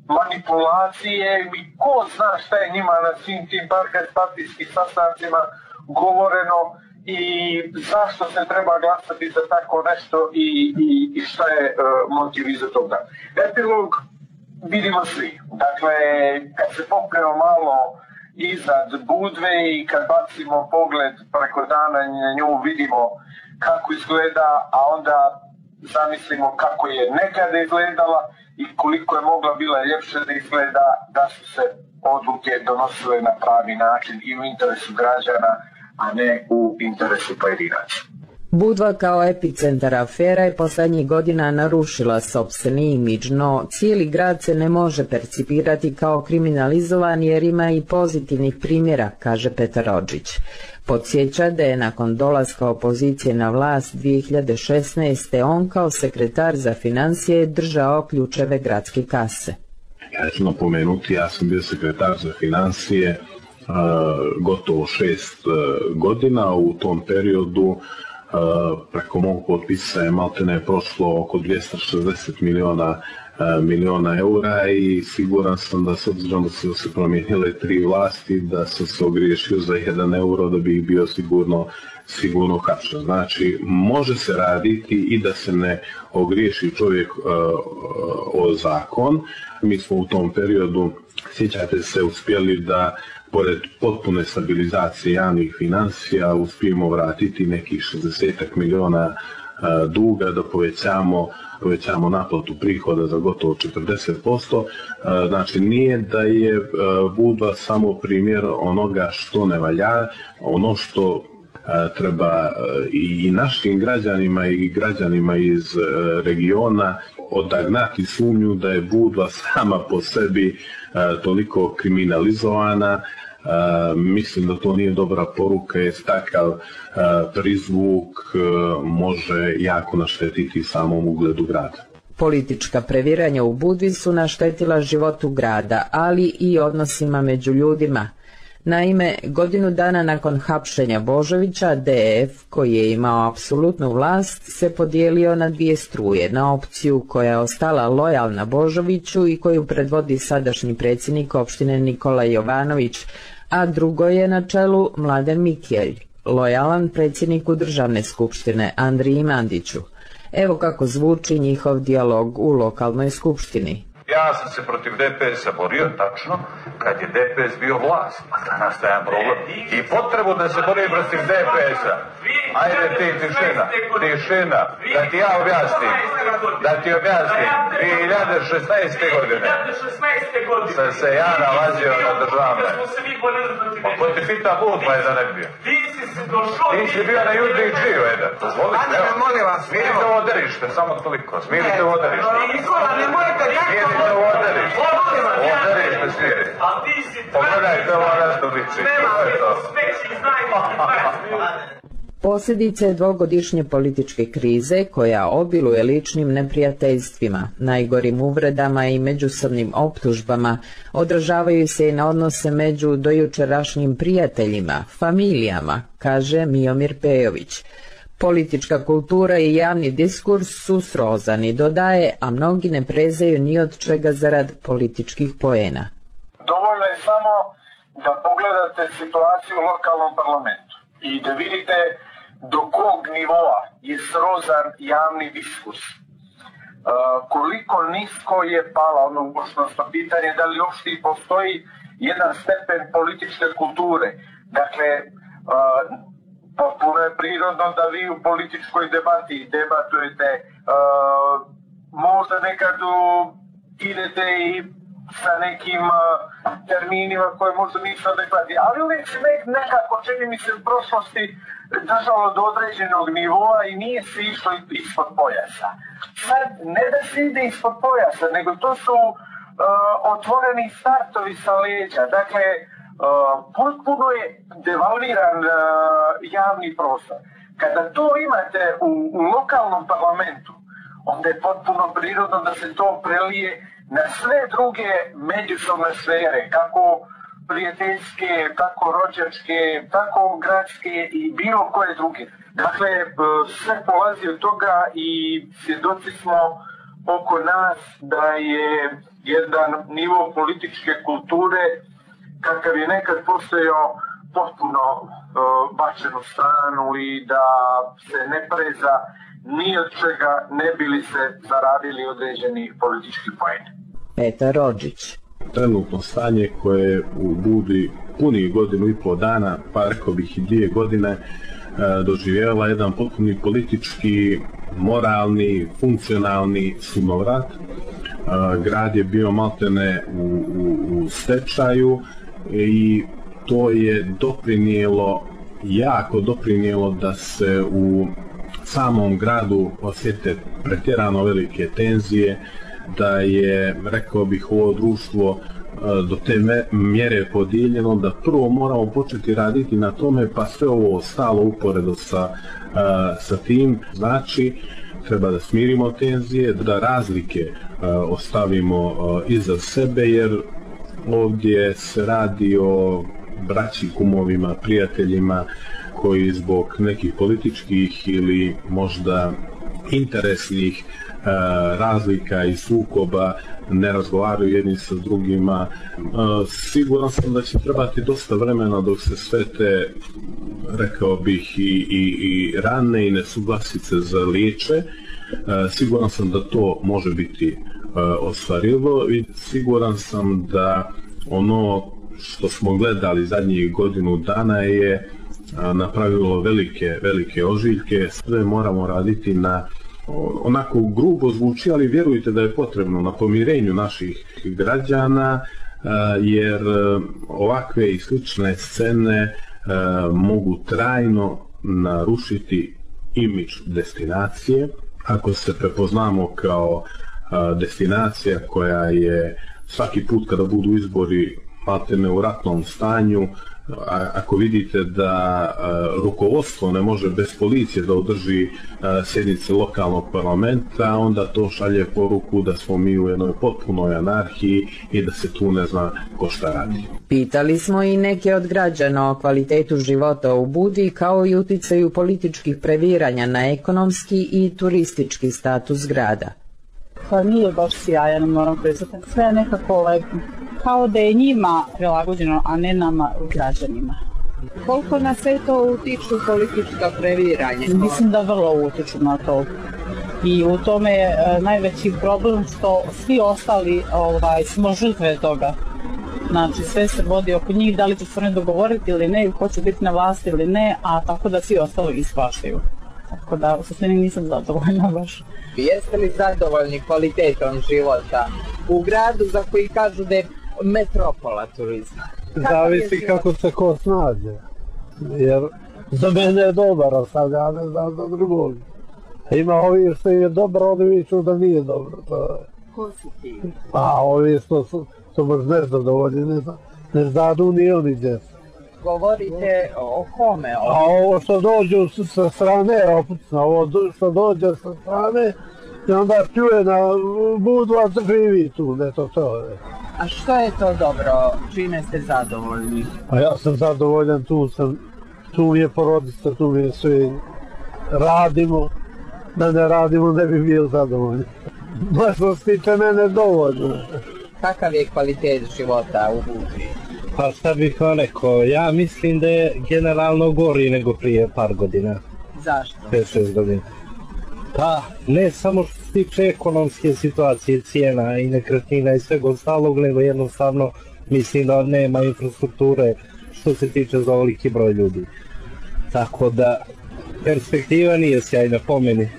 manipulacije i ko zna šta je njima na svim tim partijskim sastancima govoreno i zašto se treba glasati za tako nešto i, i, i šta je uh, motiv iza toga. Epilog vidimo svi. Dakle, kad se popnemo malo iznad Budve i kad bacimo pogled preko dana na nju, vidimo kako izgleda, a onda zamislimo kako je nekada izgledala i koliko je mogla bila ljepše da izgleda da su se odluke donosile na pravi način i u interesu građana, a ne u interesu pojedinaca. Budva kao epicentar afera je poslednjih godina narušila sopstveni imidž, no cijeli grad se ne može percipirati kao kriminalizovan jer ima i pozitivnih primjera, kaže Petar Rodžić. Podsjeća da je nakon dolaska opozicije na vlast dvije hiljade šesnaeste. on kao sekretar za financije držao ključeve gradske kase. Ja ću napomenuti, ja sam bio sekretar za financije uh, gotovo šest uh, godina. U tom periodu uh, preko mog potpisa je maltene prošlo oko dvjesto šezdeset miliona miliona eura i siguran sam da s obzirom da su se promijenile tri vlasti, da sam se ogriješio za jedan euro da bi ih bio sigurno sigurno hapšen. Znači, može se raditi i da se ne ogriješi čovjek uh, o zakon. Mi smo u tom periodu, sjećate se, uspjeli da pored potpune stabilizacije javnih financija uspijemo vratiti nekih šezdeset miliona uh, duga, da povećamo povećamo naplatu prihoda za gotovo četrdeset posto. Znači, nije da je Budva samo primjer onoga što ne valja, ono što treba i našim građanima i građanima iz regiona odagnati sumnju da je Budva sama po sebi toliko kriminalizovana. Uh, mislim da to nije dobra poruka, jer takav uh, prizvuk uh, može jako naštetiti samom ugledu grada. Politička previranja u Budvi su naštetila životu grada, ali i odnosima među ljudima. Naime, godinu dana nakon hapšenja Božovića, D F, koji je imao apsolutnu vlast, se podijelio na dvije struje, na opciju koja je ostala lojalna Božoviću i koju predvodi sadašnji predsjednik opštine Nikola Jovanović, a drugo je na čelu Mladen Mikjelj, lojalan predsjedniku državne skupštine Andriji Mandiću. Evo kako zvuči njihov dijalog u lokalnoj skupštini. Ja sam se protiv D P S-a borio, tačno, kad je D P S bio vlast. A danas taj problem. I potrebu da se borio protiv D P S-a. Ajde ti, tišina, tišina, da ti ja objasnim, da ti objasnim. dvije hiljade šesnaeste. godine sam se ja nalazio na državne. Pa ko ti pita Budva je da ne bio? Ti si bio na Judri i Čiju, jedan. Dozvolite, evo. Smirite ovo derište, samo toliko. Smirite ovo derište. Smirite ovo derište. Ovo derište smirite. Pogledajte ovo razdobici. Posljedice dvogodišnje političke krize koja obiluje ličnim neprijateljstvima, najgorim uvredama i međusobnim optužbama odražavaju se i na odnose među dojučerašnjim prijateljima, familijama, kaže Miomir Pejović. Politička kultura i javni diskurs su srozani, dodaje, a mnogi ne prezaju ni od čega zarad političkih poena. Dovoljno je samo da pogledate situaciju u lokalnom parlamentu i da vidite do kog nivoa je srozan javni diskurs. Uh, koliko nisko je pala, ono uopšteno pitanje da li uopšte postoji jedan stepen političke kulture. Dakle, uh, potpuno je prirodno da vi u političkoj debati debatujete, uh, možda nekad u, idete i sa nekim uh, terminima koje možda nisu adekvatni, ali uvijek se nek, nekako čini mi se u prošlosti držalo do određenog nivoa i nije se išlo ispod pojasa. Sad, ne da se ide ispod pojasa, nego to su uh, otvoreni startovi sa leđa. Dakle, uh, potpuno je devalviran uh, javni prostor. Kada to imate u, u lokalnom parlamentu, onda je potpuno prirodno da se to prelije na sve druge međusobne sfere, kako prijateljske, tako rođačke, tako gradske i bilo koje druge. Dakle, sve polazi od toga i svjedoci smo oko nas da je jedan nivo političke kulture kakav je nekad postojao potpuno uh, bačen u stranu i da se ne preza ni od čega ne bili se zaradili određeni politički poen. Petar Rodžić. Trenutno stanje koje u Budi punih godinu i pol dana, pa rekao bih i dvije godine, doživjela jedan potpuni politički, moralni, funkcionalni sunovrat. Grad je bio maltene u, u, u stečaju i to je doprinijelo, jako doprinijelo da se u samom gradu osjete pretjerano velike tenzije, da je, rekao bih, ovo društvo do te mjere podijeljeno da prvo moramo početi raditi na tome, pa sve ovo ostalo uporedo sa, sa tim. Znači, treba da smirimo tenzije, da razlike ostavimo iza sebe, jer ovdje se radi o braći, kumovima, prijateljima koji zbog nekih političkih ili možda interesnih razlika i sukoba ne razgovaraju jedni sa drugima. Siguran sam da će trebati dosta vremena dok se sve te, rekao bih, i, i, i rane i nesuglasice zaliječe. Siguran sam da to može biti ostvarivo i siguran sam da ono što smo gledali zadnjih godinu dana je napravilo velike, velike ožiljke. Sve moramo raditi na, onako grubo zvuči, ali vjerujte da je potrebno, na pomirenju naših građana, jer ovakve i slične scene mogu trajno narušiti imidž destinacije. Ako se prepoznamo kao destinacija koja je svaki put kada budu izbori maltene u ratnom stanju, a, ako vidite da a, rukovodstvo ne može bez policije da održi a, sjednice lokalnog parlamenta, onda to šalje poruku da smo mi u jednoj potpunoj anarhiji i da se tu ne zna ko šta radi. Pitali smo i neke od građana o kvalitetu života u Budi, kao i uticaju političkih previranja na ekonomski i turistički status grada. Pa nije baš sjajan, moram priznati. Sve je nekako lepo. Kao da je njima prilagođeno, a ne nama građanima. Koliko na sve to utiču politička previranja? Mislim da vrlo utiču na to. I u tome je e, najveći problem što svi ostali ovaj, smo žrtve toga. Znači sve se vodi oko njih, da li će se oni dogovoriti ili ne, hoće biti na vlasti ili ne, a tako da svi ostali ispaštaju. Tako da u suštini nisam zadovoljna baš. Jeste li zadovoljni kvalitetom života u gradu za koji kažu da je metropola turizma? Zavisi kako se ko snađe. Jer za mene je dobar, a sad ja ne znam za drugog. Ima ovi što je dobro, oni viću da nije dobro. To... Ko su ti? Pa ovi što su, su možda nezadovoljni, ne znam. Ne znadu ni oni gdje. Govorite o kome? A ovo što dođu sa strane, opucno, ovo što dođe sa strane, i onda čuje na Budu, a živi tu, ne to to. A što je to dobro? Čime ste zadovoljni? A ja sam zadovoljan, tu sam, tu mi je porodica, tu mi je sve. Radimo, da ne radimo ne bi bio zadovoljan. Ma što se tiče mene dovoljno. Kakav je kvalitet života u Budi? Pa šta bih vam rekao, ja mislim da je generalno gori nego prije par godina. Zašto? pet šest godina. Pa ne samo što se tiče ekonomske situacije, cijena i nekretnina i svega ostalog, nego jednostavno mislim da nema infrastrukture što se tiče za ovoliki broj ljudi. Tako da perspektiva nije sjajna po meni.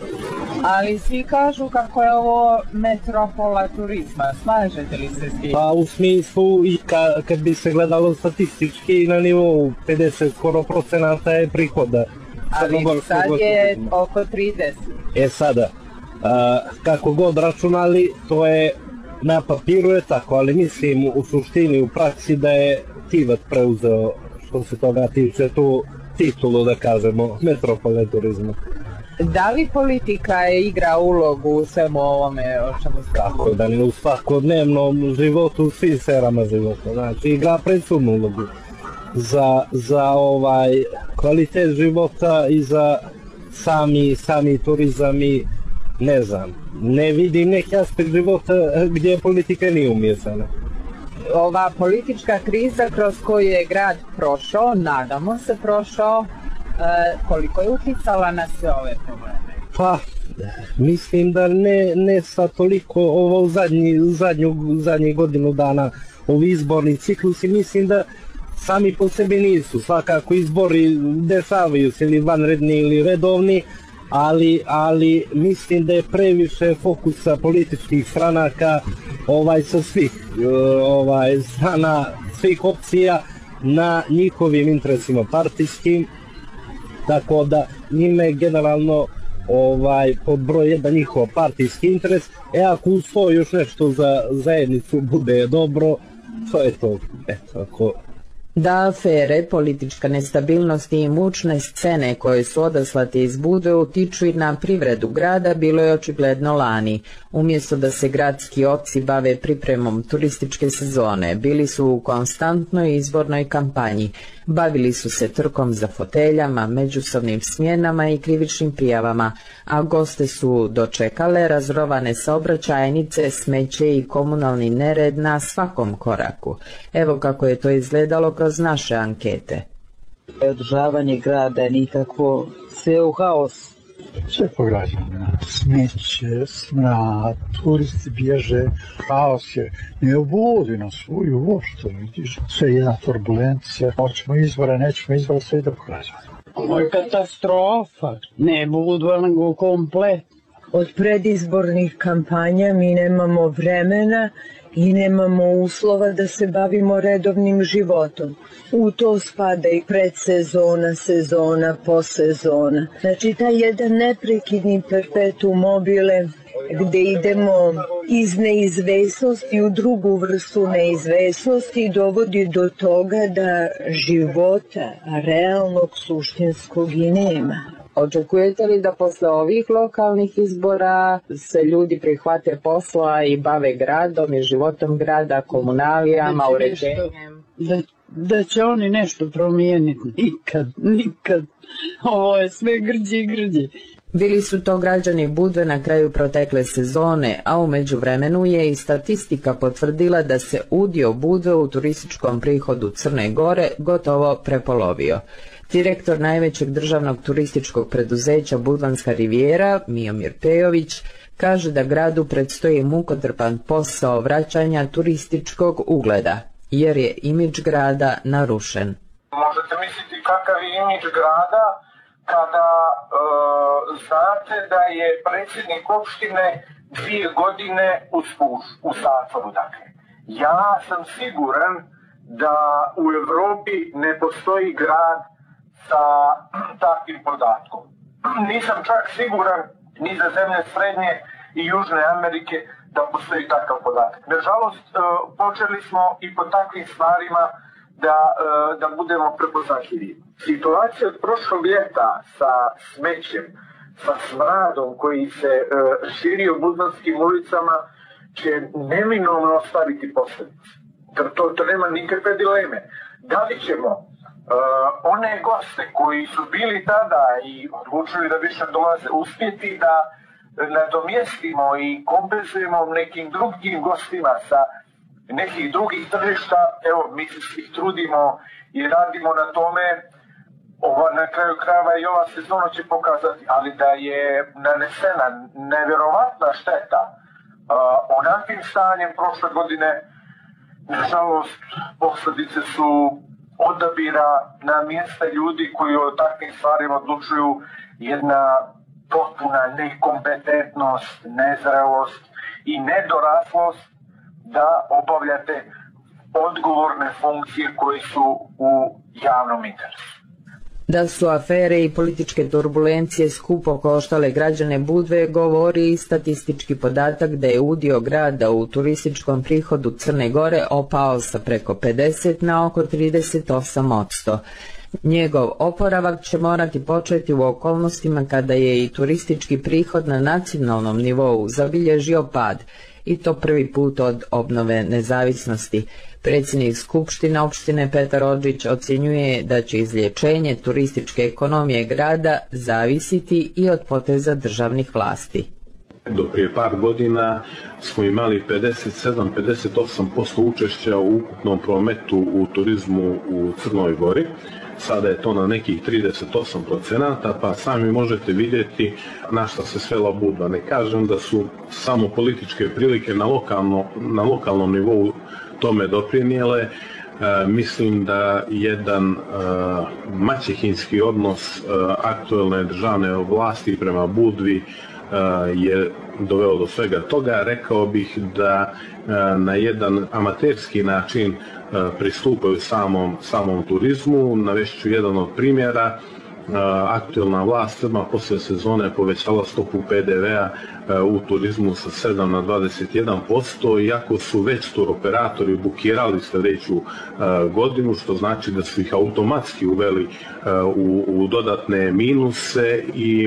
Ali svi kažu kako je ovo metropola turizma, slažete li se s tim? Pa u smislu i ka, kad bi se gledalo statistički na nivou pedeset skoro procenata je prihoda. Ali sad je oko trideset. E sada, a, kako god računali, to je na papiru je tako, ali mislim u suštini, u praksi da je Tivat preuzeo, što se toga tiče, tu titulu, da kažemo, metropole turizma. Da li politika igra ulogu u svemu ovome o čemu ste? Tako da ne u svakodnevnom životu, u svim sferama života, znači igra presudnu ulogu za, za ovaj kvalitet života i za sami, sami turizam i ne znam, ne vidim neki aspekt života gdje politika nije umješana. Ova politička kriza kroz koju je grad prošao, nadamo se prošao, e, koliko je uticala na sve ove probleme? Pa, mislim da ne, ne sa toliko ovo zadnji, zadnju, zadnjih godinu dana ovi izborni ciklusi, mislim da sami po sebi nisu, svakako izbori dešavaju se ili vanredni ili redovni, ali, ali mislim da je previše fokusa političkih stranaka ovaj, sa svih ovaj, strana, svih opcija na njihovim interesima partijskim, tako da njime generalno ovaj, pod broj jedan njihov partijski interes, e ako uz to još nešto za zajednicu bude dobro, to je to, eto, ako... Da afere, politička nestabilnost i mučne scene koje su odaslate iz Budve utiču i na privredu grada bilo je očigledno lani. Umjesto da se gradski oci bave pripremom turističke sezone, bili su u konstantnoj izbornoj kampanji. Bavili su se trkom za foteljama, međusobnim smjenama i krivičnim prijavama, a goste su dočekale razrovane saobraćajnice, smeće i komunalni nered na svakom koraku. Evo kako je to izgledalo kroz naše ankete. Održavanje grada je nikakvo, sve u haos. Sve po građanima, smeće, smrad, turisti bježe, haos je, ne obudi nas uju uopšte, vidiš, sve je jedna turbulencija, hoćemo izbora, nećemo izbora, sve ide po građanima. Ovo je katastrofa, ne Budva, nego komplet. Od predizbornih kampanja mi nemamo vremena i nemamo uslova da se bavimo redovnim životom. U to spada i predsezona, sezona, posezona. Znači taj jedan neprekidni perpetuum mobile gde idemo iz neizvesnosti u drugu vrstu neizvesnosti dovodi do toga da života realnog suštinskog i nema. Očekujete li da posle ovih lokalnih izbora se ljudi prihvate posla i bave gradom i životom grada, komunalijama, uređenjem? Da, da će oni nešto promijeniti. Nikad, nikad. Ovo je sve grđi i grđi. Bili su to građani Budve na kraju protekle sezone, a u međuvremenu je i statistika potvrdila da se udio Budve u turističkom prihodu Crne Gore gotovo prepolovio. Direktor najvećeg državnog turističkog preduzeća Budvanska rivijera, Miomir Pejović, kaže da gradu predstoji mukotrpan posao vraćanja turističkog ugleda, jer je imidž grada narušen. Možete misliti kakav je imidž grada kada e, znate da je predsjednik opštine dvije godine u spuš, u zatvoru. Dakle, ja sam siguran da u Evropi ne postoji grad sa takvim podatkom. Nisam čak siguran ni za zemlje Srednje i Južne Amerike da postoji takav podatak. Nažalost, počeli smo i po takvim stvarima da, da budemo prepoznatljivi. Situacija od prošlog ljeta sa smećem, sa smradom koji se širio budvanskim ulicama će neminovno ostaviti posljedice. To, to nema nikakve dileme. Da li ćemo Uh, one goste koji su bili tada i odlučili da više dolaze uspjeti da nadomjestimo i kompenzujemo nekim drugim gostima sa nekih drugih tržišta, evo mi se svih trudimo i radimo na tome, ova, na kraju krajeva i ova sezona će pokazati, ali da je nanesena nevjerovatna šteta uh, onakvim stanjem prošle godine, nažalost posljedice su odabira na mjesta ljudi koji o takvim stvarima odlučuju, jedna potpuna nekompetentnost, nezrelost i nedoraslost da obavljate odgovorne funkcije koje su u javnom interesu. Da su afere i političke turbulencije skupo koštale građane Budve govori i statistički podatak da je udio grada u turističkom prihodu Crne Gore opao sa preko pedeset na oko trideset osam posto. Njegov oporavak će morati početi u okolnostima kada je i turistički prihod na nacionalnom nivou zabilježio pad, i to prvi put od obnove nezavisnosti. Predsjednik Skupštine opštine Petar Odžić ocjenjuje da će izlječenje turističke ekonomije grada zavisiti i od poteza državnih vlasti. Do prije par godina smo imali pedeset sedam do pedeset osam posto učešća u ukupnom prometu u turizmu u Crnoj Gori. Sada je to na nekih trideset osam procenata, pa sami možete vidjeti na šta se svela Budva. Ne kažem da su samo političke prilike na, lokalno, na lokalnom nivou tome doprinijele. E, mislim da jedan e, maćehinski odnos e, aktuelne državne vlasti prema Budvi e, je doveo do svega toga. Rekao bih da e, na jedan amaterski način pristupaju samom, samom turizmu. Navešću jedan od primjera. Aktuelna vlast Srba posle sezone povećala stopu P D V-a u turizmu sa sedam na dvadeset jedan posto, iako su već turoperatori bukirali sljedeću godinu, što znači da su ih automatski uveli u, u dodatne minuse i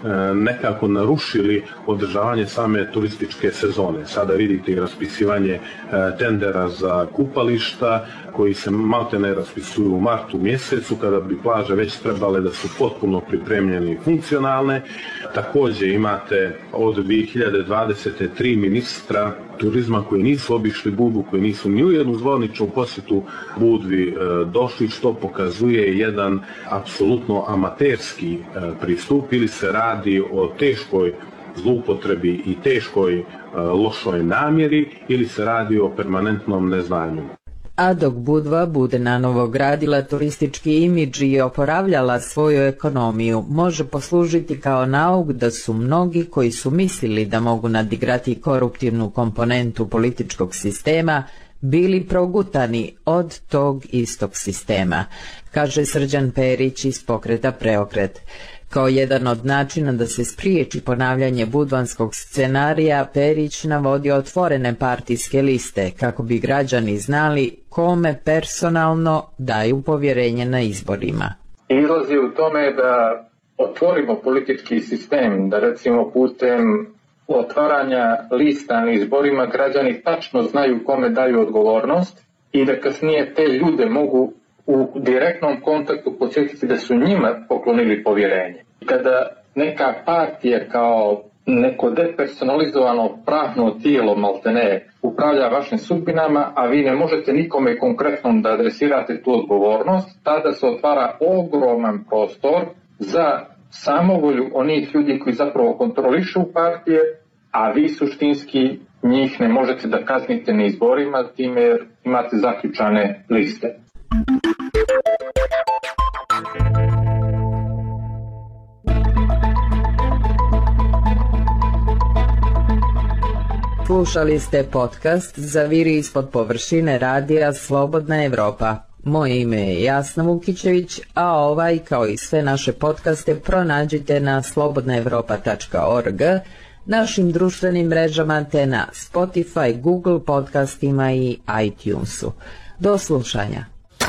nekako narušili održavanje same turističke sezone. Sada vidite i raspisivanje tendera za kupališta koji se maltene raspisuju u martu mjesecu, kada bi plaže već trebale da su potpuno pripremljene i funkcionalne. Također imate od dvije hiljade dvadesete tri ministra turizma koji nisu obišli Budvu, koji nisu ni u jednu zvoničnu posjetu Budvi e, došli, što pokazuje jedan apsolutno amaterski e, pristup, ili se radi o teškoj zloupotrebi i teškoj e, lošoj namjeri, ili se radi o permanentnom neznanju. A dok Budva bude nanovo gradila turistički imidž i oporavljala svoju ekonomiju, može poslužiti kao nauk da su mnogi koji su mislili da mogu nadigrati koruptivnu komponentu političkog sistema bili progutani od tog istog sistema, kaže Srđan Perić iz pokreta Preokret. Kao jedan od načina da se spriječi ponavljanje budvanskog scenarija, Perić navodi otvorene partijske liste kako bi građani znali kome personalno daju povjerenje na izborima. Izlazi u tome da otvorimo politički sistem, da recimo putem otvaranja lista na izborima građani tačno znaju kome daju odgovornost i da kasnije te ljude mogu u direktnom kontaktu podsjetiti da su njima poklonili povjerenje. Kada neka partija kao neko depersonalizovano pravno tijelo maltene upravlja vašim sudbinama, a vi ne možete nikome konkretno da adresirate tu odgovornost, tada se otvara ogroman prostor za samovolju onih ljudi koji zapravo kontrolišu partije, a vi suštinski njih ne možete da kaznite na izborima time jer imate zaključane liste. Slušali ste podcast Zaviri ispod površine radija Slobodna Evropa. Moje ime je Jasna Vukićević, a ovaj kao i sve naše podcaste pronađite na slobodna evropa tačka org, našim društvenim mrežama te na Spotify, Google podcastima i iTunesu. Do slušanja.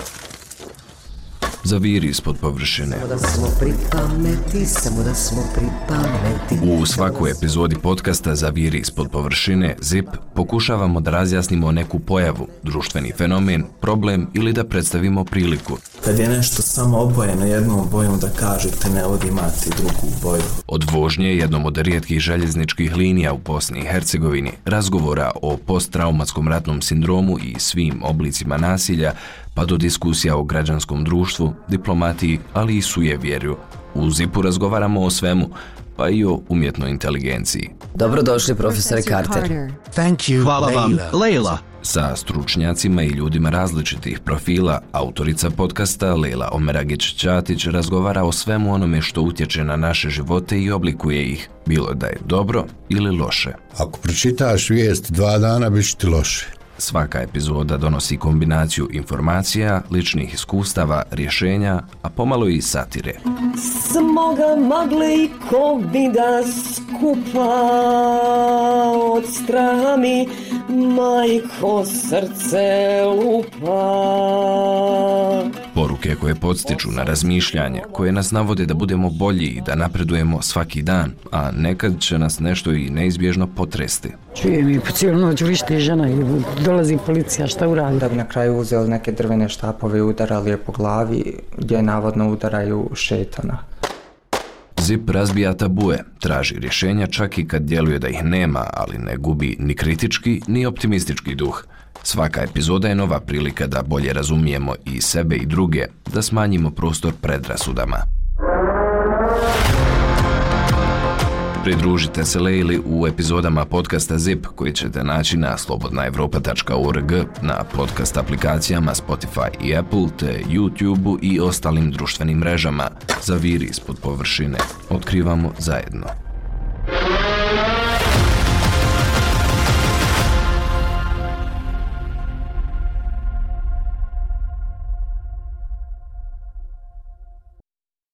Zaviri ispod površine. Samo da smo pri pameti, samo da smo pri pameti. U svakoj epizodi podcasta Zaviri ispod površine, Z I P, pokušavamo da razjasnimo neku pojavu, društveni fenomen, problem ili da predstavimo priliku. Kad je nešto samo obojeno jednom bojom, da kažete ne ovdje imate drugu boju. Od vožnje jednom od rijetkih željezničkih linija u Bosni i Hercegovini, razgovora o posttraumatskom ratnom sindromu i svim oblicima nasilja, pa do diskusija o građanskom društvu, diplomatiji, ali i sujevjerju. U Z I P-u razgovaramo o svemu, pa i o umjetnoj inteligenciji. Dobrodošli, profesore Carter. Thank you, Hvala vam, Leila. Sa stručnjacima i ljudima različitih profila, autorica podcasta Leila Omeragić-Ćatić razgovara o svemu onome što utječe na naše živote i oblikuje ih, bilo da je dobro ili loše. Ako pročitaš vijest dva dana, bit će ti loše. Svaka epizoda donosi kombinaciju informacija, ličnih iskustava, rješenja, a pomalo i satire. Smoga magle i kovida skupa od straha mi majko srce lupa. Poruke koje podstiču na razmišljanje, koje nas navode da budemo bolji i da napredujemo svaki dan, a nekad će nas nešto i neizbježno potresti. Čujem i po cijelu noć vrište žena i dolazi policija, šta uradi? Da bi na kraju uzeli neke drvene štapove i udarali je po glavi, gdje navodno udaraju šetana. Zip razbija tabue, traži rješenja čak i kad djeluje da ih nema, ali ne gubi ni kritički ni optimistički duh. Svaka epizoda je nova prilika da bolje razumijemo i sebe i druge, da smanjimo prostor predrasudama. Pridružite se Lejli u epizodama podcasta Zip koji ćete naći na slobodna europa tačka org, na podcast aplikacijama Spotify i Apple, te YouTube i ostalim društvenim mrežama. Zaviri ispod površine. Otkrivamo zajedno.